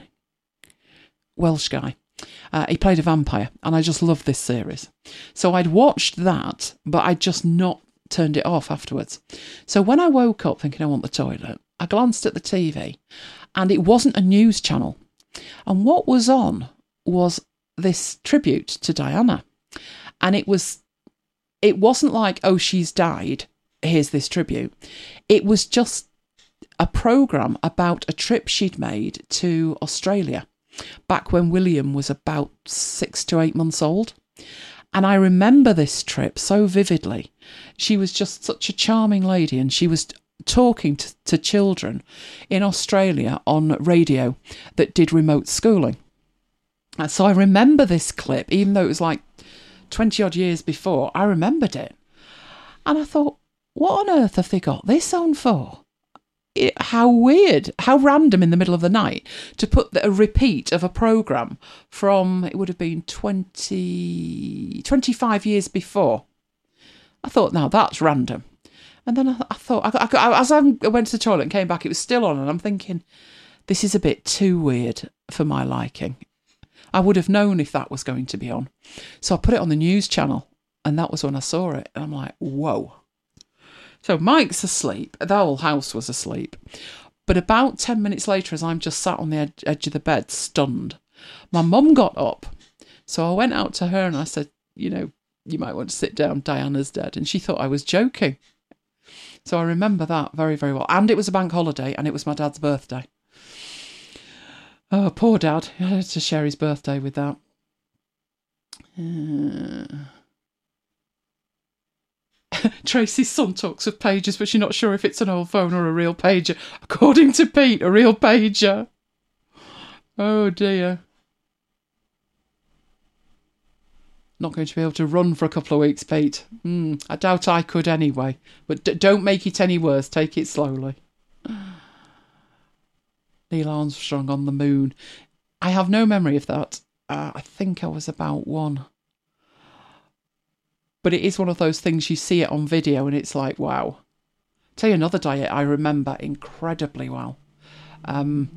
Welsh guy. Uh, he played a vampire, and I just loved this series. So I'd watched that, but I'd just not turned it off afterwards. So when I woke up thinking I want the toilet, I glanced at the T V, and it wasn't a news channel. And what was on was this tribute to Diana. And it was, it wasn't like, oh, she's died, here's this tribute. It was just a programme about a trip she'd made to Australia back when William was about six to eight months old. And I remember this trip so vividly. She was just such a charming lady, and she was talking to, to children in Australia on radio that did remote schooling. And so I remember this clip, even though it was like twenty odd years before, I remembered it. And I thought, what on earth have they got this on for? It, how weird, how random in the middle of the night to put the, a repeat of a programme from, it would have been twenty, twenty-five years before. I thought, now that's random. And then I, I thought, I, I, as I went to the toilet and came back, it was still on, and I'm thinking, this is a bit too weird for my liking. I would have known if that was going to be on. So I put it on the news channel, and that was when I saw it. And I'm like, whoa. So Mike's asleep. The whole house was asleep. But about ten minutes later, as I'm just sat on the ed- edge of the bed, stunned, my mum got up. So I went out to her and I said, you know, you might want to sit down, Diana's dead. And she thought I was joking. So I remember that very, very well. And it was a bank holiday, and it was my dad's birthday. Oh, poor dad. I had to share his birthday with that. Uh... Tracy's son talks of pagers, but she's not sure if it's an old phone or a real pager. According to Pete, a real pager. Oh dear. Not going to be able to run for a couple of weeks, Pete. Mm, I doubt I could anyway. But d- don't make it any worse. Take it slowly. Neil Armstrong on the moon. I have no memory of that. Uh, I think I was about one. But it is one of those things, you see it on video and it's like, wow. Tell you another diet I remember incredibly well. Um,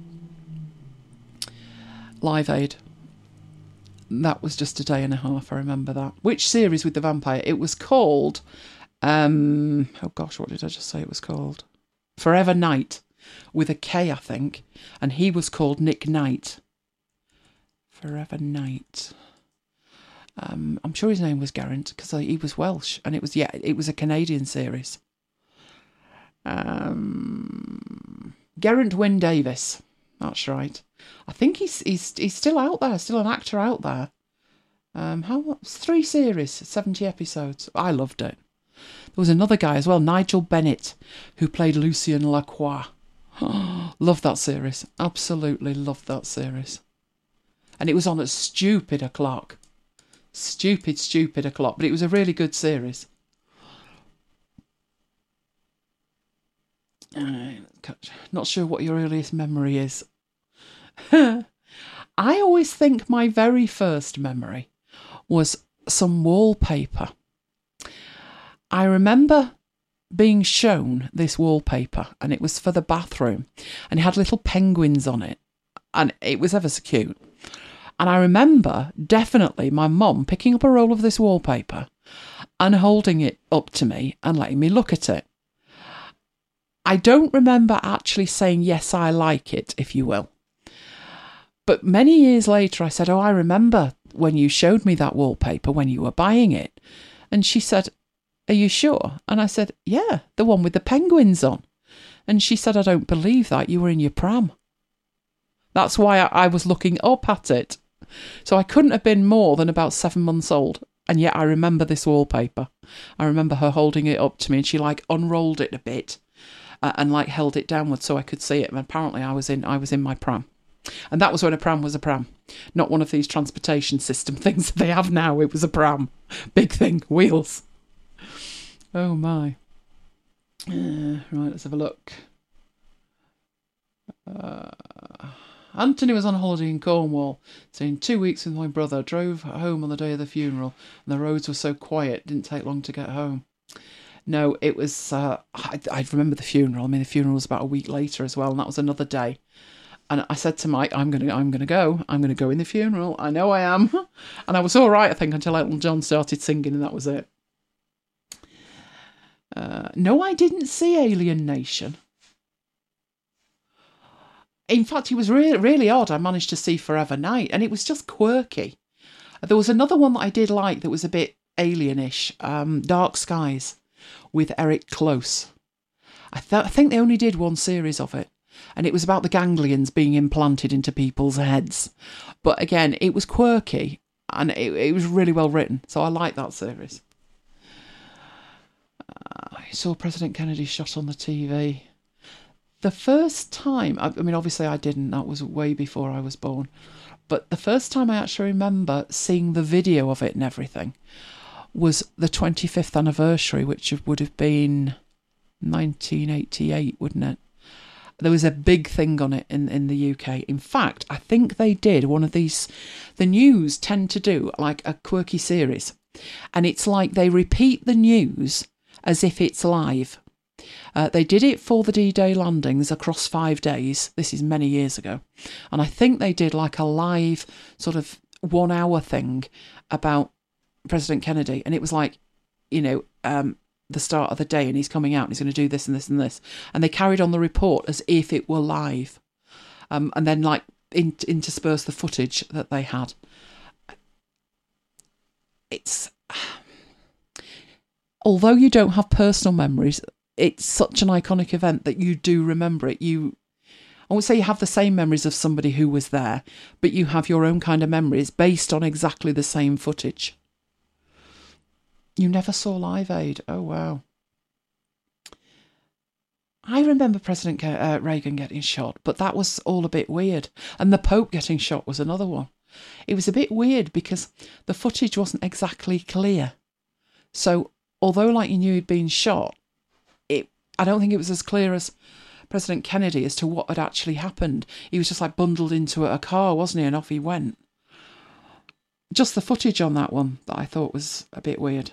Live Aid. That was just a day and a half, I remember that. Which series with the vampire? It was called, um, oh gosh, what did I just say it was called? Forever Knight, with a K, I think. And he was called Nick Knight. Forever Knight. Um, I'm sure his name was Geraint, because he was Welsh. And it was, yeah, it was a Canadian series. Um, Geraint Wyn Davis. That's right. I think he's he's he's still out there, still an actor out there. Um, how three series, seventy episodes. I loved it. There was another guy as well, Nigel Bennett, who played Lucien Lacroix. Oh, loved that series. Absolutely loved that series. And it was on at stupid o'clock. Stupid, stupid o'clock. But it was a really good series. Uh, not sure what your earliest memory is. I always think my very first memory was some wallpaper. I remember being shown this wallpaper, and it was for the bathroom, and it had little penguins on it, and it was ever so cute. And I remember definitely my mum picking up a roll of this wallpaper and holding it up to me and letting me look at it. I don't remember actually saying, yes, I like it, if you will. But many years later, I said, oh, I remember when you showed me that wallpaper when you were buying it. And she said, are you sure? And I said, yeah, the one with the penguins on. And she said, I don't believe that. You were in your pram. That's why I, I was looking up at it. So I couldn't have been more than about seven months old. And yet I remember this wallpaper. I remember her holding it up to me, and she like unrolled it a bit uh, and like held it downwards so I could see it. And apparently I was in I was in my pram. And that was when a pram was a pram. Not one of these transportation system things that they have now. It was a pram. Big thing. Wheels. Oh my. Uh, right, let's have a look. Uh, Anthony was on holiday in Cornwall, saying two weeks with my brother, drove home on the day of the funeral, and the roads were so quiet, didn't take long to get home. No, it was, uh, I, I remember the funeral. I mean, the funeral was about a week later as well, and that was another day. And I said to Mike, I'm going to I'm going to go. I'm going to go in the funeral. I know I am. And I was all right, I think, until Elton John started singing, and that was it. Uh, no, I didn't see Alien Nation. In fact, it was really, really odd. I managed to see Forever Night, and it was just quirky. There was another one that I did like that was a bit alienish, um, Dark Skies, with Eric Close. I, th- I think they only did one series of it. And it was about the ganglions being implanted into people's heads. But again, it was quirky and it, it was really well written. So I like that series. Uh, I saw President Kennedy shot on the T V. The first time, I, I mean, obviously I didn't. That was way before I was born. But the first time I actually remember seeing the video of it and everything was the twenty-fifth anniversary, which would have been nineteen eighty-eight, wouldn't it? There was a big thing on it in, in the U K. In fact, I think they did one of these, the news tend to do like a quirky series. And it's like they repeat the news as if it's live. Uh, they did it for the D-Day landings across five days. This is many years ago. And I think they did like a live sort of one hour thing about President Kennedy. And it was like, you know, um, the start of the day and he's coming out and he's going to do this and this and this. And they carried on the report as if it were live. Um, and then like in, intersperse the footage that they had. It's, although you don't have personal memories, it's such an iconic event that you do remember it. You, I won't say you have the same memories of somebody who was there, but you have your own kind of memories based on exactly the same footage. You never saw Live Aid. Oh, wow. I remember President uh, Reagan getting shot, but that was all a bit weird. And the Pope getting shot was another one. It was a bit weird because the footage wasn't exactly clear. So, although like you knew he'd been shot, it I don't think it was as clear as President Kennedy as to what had actually happened. He was just like bundled into a car, wasn't he? And off he went. Just the footage on that one that I thought was a bit weird.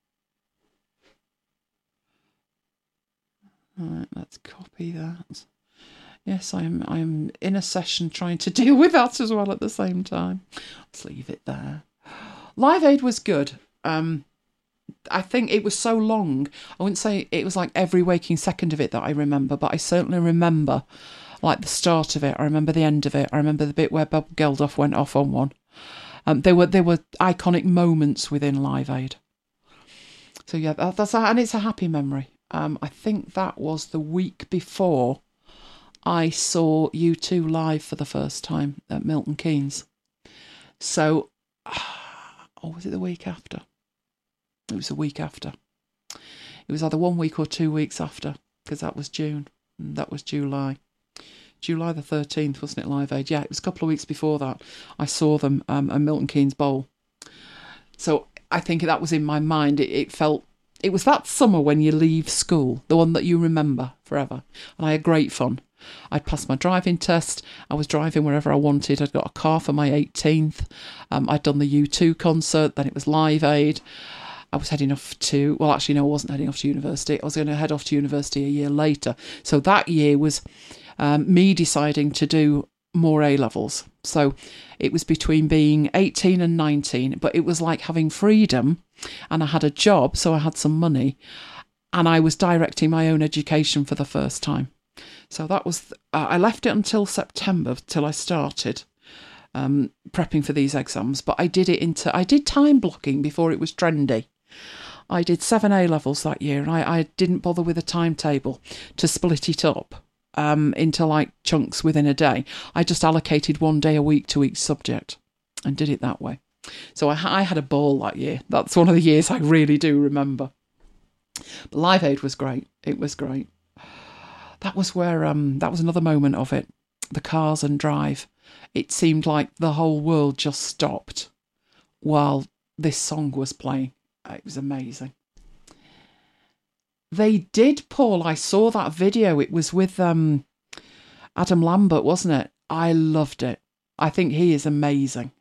Right, let's copy that. Yes, I'm I'm in a session trying to deal with that as well at the same time. Let's leave it there. Live Aid was good. Um, I think it was so long. I wouldn't say it was like every waking second of it that I remember, but I certainly remember like the start of it. I remember the end of it. I remember the bit where Bob Geldof went off on one. Um, there were there were iconic moments within Live Aid. So yeah, that, that's a, and it's a happy memory. Um, I think that was the week before I saw U two live for the first time at Milton Keynes. So, or was it the week after? It was the week after. It was either one week or two weeks after, because that was June. And that was July. July the thirteenth, wasn't it, Live Aid? Yeah, it was a couple of weeks before that. I saw them um, at Milton Keynes Bowl. So I think that was in my mind. It, it felt... It was that summer when you leave school, the one that you remember forever. And I had great fun. I'd passed my driving test. I was driving wherever I wanted. I'd got a car for my eighteenth. Um, I'd done the U two concert. Then it was Live Aid. I was heading off to... Well, actually, no, I wasn't heading off to university. I was going to head off to university a year later. So that year was um, me deciding to do more A-levels. So it was between being eighteen and nineteen, but it was like having freedom, and I had a job, so I had some money, and I was directing my own education for the first time. So that was, uh, I left it until September till I started um, prepping for these exams, but I did it into, I did time blocking before it was trendy. I did seven A-levels that year, and I, I didn't bother with a timetable to split it up um, into like chunks within a day. I just allocated one day a week to each subject and did it that way. So I, I had a ball that year. That's one of the years I really do remember. But Live Aid was great. It was great. That was where, um, that was another moment of it. The Cars and Drive. It seemed like the whole world just stopped while this song was playing. It was amazing. They did, Paul. I saw that video. It was with um, Adam Lambert, wasn't it? I loved it. I think he is amazing.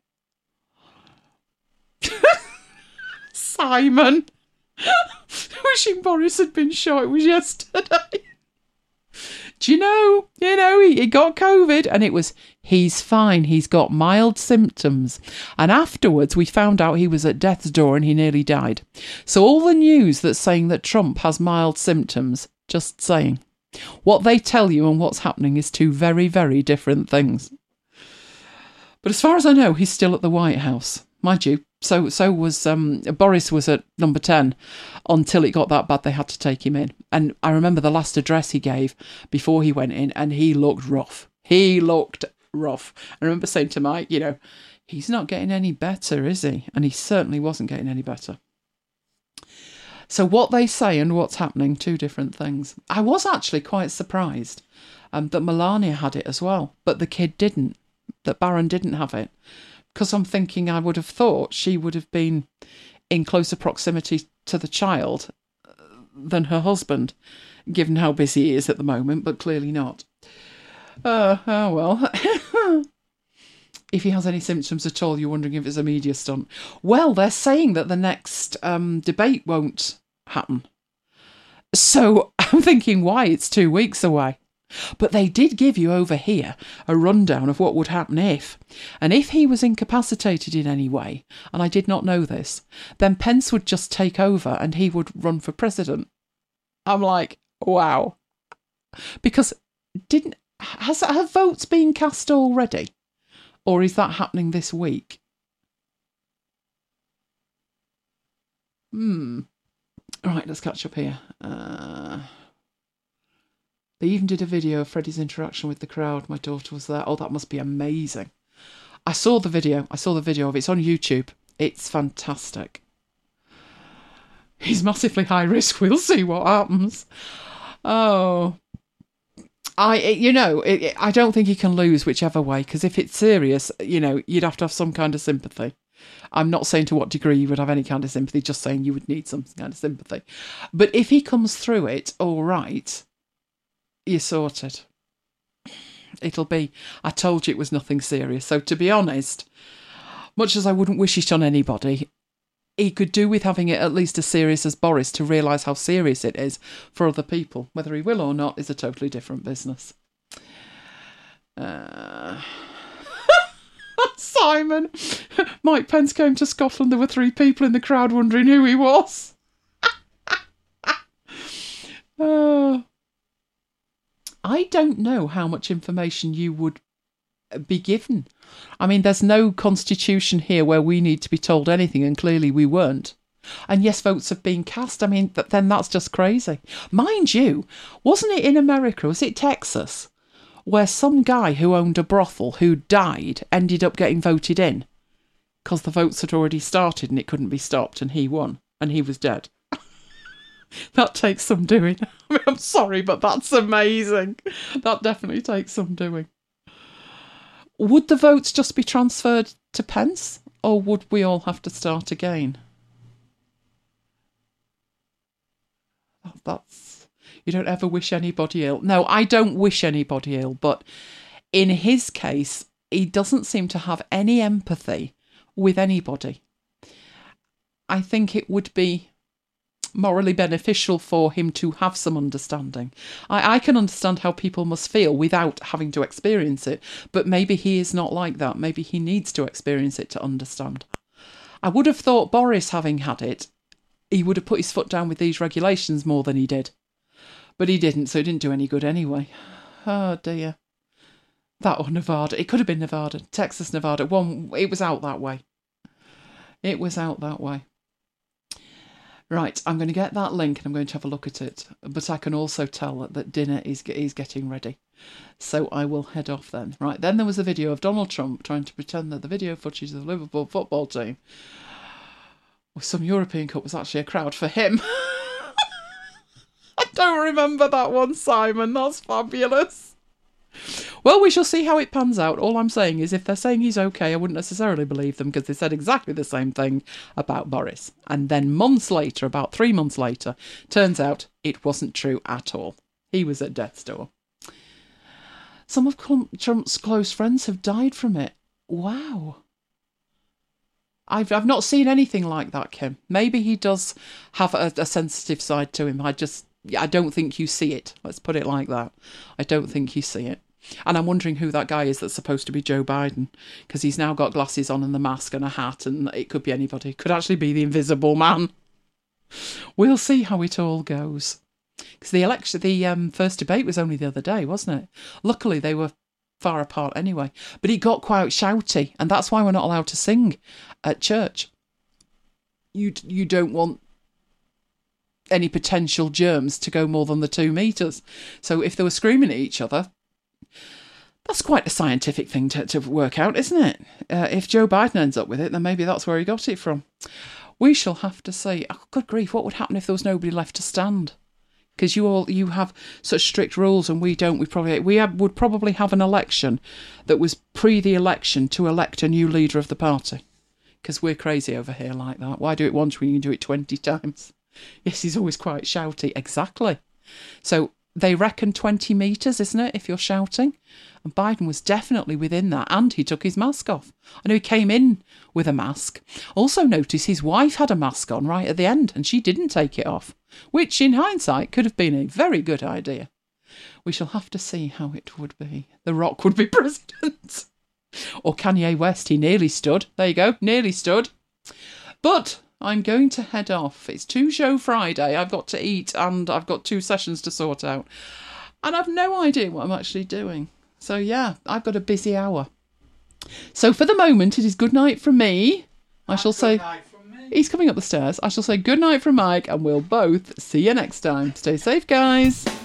Simon. Wishing Boris had been shot. It was yesterday. Do you know, you know, he, he got COVID and it was, he's fine. He's got mild symptoms. And afterwards, we found out he was at death's door and he nearly died. So all the news that's saying that Trump has mild symptoms, just saying. What they tell you and what's happening is two very, very different things. But as far as I know, he's still at the White House. Mind you, so so was um, Boris was at number ten until it got that bad they had to take him in. And I remember the last address he gave before he went in and he looked rough. He looked rough. I remember saying to Mike, you know, he's not getting any better, is he? And he certainly wasn't getting any better. So what they say and what's happening, two different things. I was actually quite surprised um, that Melania had it as well, but the kid didn't, that Baron didn't have it. Because I'm thinking I would have thought she would have been in closer proximity to the child than her husband, given how busy he is at the moment, but clearly not. Uh, oh, well. If he has any symptoms at all, you're wondering if it's a media stunt. Well, they're saying that the next um, debate won't happen. So I'm thinking, why? It's two weeks away. But they did give you over here a rundown of what would happen if. And if he was incapacitated in any way, and I did not know this, then Pence would just take over and he would run for president. I'm like, wow. Because didn't has have votes been cast already? Or is that happening this week? Hmm. Right, let's catch up here. Uh... They even did a video of Freddie's interaction with the crowd. My daughter was there. Oh, that must be amazing. I saw the video. I saw the video of it. It's on YouTube. It's fantastic. He's massively high risk. We'll see what happens. Oh. I, you know, it, I don't think he can lose whichever way, because if it's serious, you know, you'd have to have some kind of sympathy. I'm not saying to what degree you would have any kind of sympathy, just saying you would need some kind of sympathy. But if he comes through it all right, you're sorted. It'll be, I told you it was nothing serious. So to be honest, much as I wouldn't wish it on anybody, he could do with having it at least as serious as Boris to realise how serious it is for other people. Whether he will or not is a totally different business. Uh... Simon! Mike Pence came to Scotland. There were three people in the crowd wondering who he was. uh... I don't know how much information you would be given. I mean, there's no constitution here where we need to be told anything, and clearly we weren't. And yes, votes have been cast. I mean, th- then that's just crazy. Mind you, wasn't it in America, was it Texas, where some guy who owned a brothel who died ended up getting voted in because the votes had already started and it couldn't be stopped, and he won, and he was dead. That takes some doing. I mean, I'm sorry, but that's amazing. That definitely takes some doing. Would the votes just be transferred to Pence, or would we all have to start again? That's... You don't ever wish anybody ill. No, I don't wish anybody ill, but in his case, he doesn't seem to have any empathy with anybody. I think it would be morally beneficial for him to have some understanding. I, I can understand how people must feel without having to experience it, but maybe he is not like that. Maybe he needs to experience it to understand. I would have thought Boris, having had it, he would have put his foot down with these regulations more than he did. But he didn't, so it didn't do any good anyway. Oh dear. That or Nevada. It could have been Nevada. Texas, Nevada. One. It was out that way. It was out that way. Right, I'm going to get that link and I'm going to have a look at it. But I can also tell that, that dinner is, is getting ready. So I will head off then. Right, then there was a video of Donald Trump trying to pretend that the video footage of the Liverpool football team with some European Cup was actually a crowd for him. I don't remember that one, Simon. That's fabulous. Well, we shall see how it pans out. All I'm saying is if they're saying he's okay, I wouldn't necessarily believe them because they said exactly the same thing about Boris. And then months later, about three months later, turns out it wasn't true at all. He was at death's door. Some of Trump's close friends have died from it. Wow. I've I've not seen anything like that, Kim. Maybe he does have a, a sensitive side to him. I just, I don't think you see it. Let's put it like that. I don't think you see it. And I'm wondering who that guy is that's supposed to be Joe Biden, because he's now got glasses on and the mask and a hat, and it could be anybody. It could actually be the Invisible Man. We'll see how it all goes. Because the election, the um, first debate was only the other day, wasn't it? Luckily, they were far apart anyway. But it got quite shouty, and that's why we're not allowed to sing at church. You you don't want any potential germs to go more than the two metres. So if they were screaming at each other, that's quite a scientific thing to, to work out, isn't it? Uh, if Joe Biden ends up with it, then maybe that's where he got it from. We shall have to see. Oh, good grief, what would happen if there was nobody left to stand? Because you all you have such strict rules and we don't. We probably we have, would probably have an election that was pre the election to elect a new leader of the party. Because we're crazy over here like that. Why do it once when you can do it twenty times? Yes, he's always quite shouty. Exactly. So they reckon twenty metres, isn't it, if you're shouting? And Biden was definitely within that, and he took his mask off. I know he came in with a mask. Also notice his wife had a mask on right at the end, and she didn't take it off, which in hindsight could have been a very good idea. We shall have to see how it would be. The Rock would be president. Or Kanye West, he nearly stood. There you go, nearly stood. But I'm going to head off. It's two-show Friday. I've got to eat and I've got two sessions to sort out. And I've no idea what I'm actually doing. So, yeah, I've got a busy hour. So, for the moment, it is good night from me. I shall say... He's coming up the stairs. I shall say good night from Mike and we'll both see you next time. Stay safe, guys.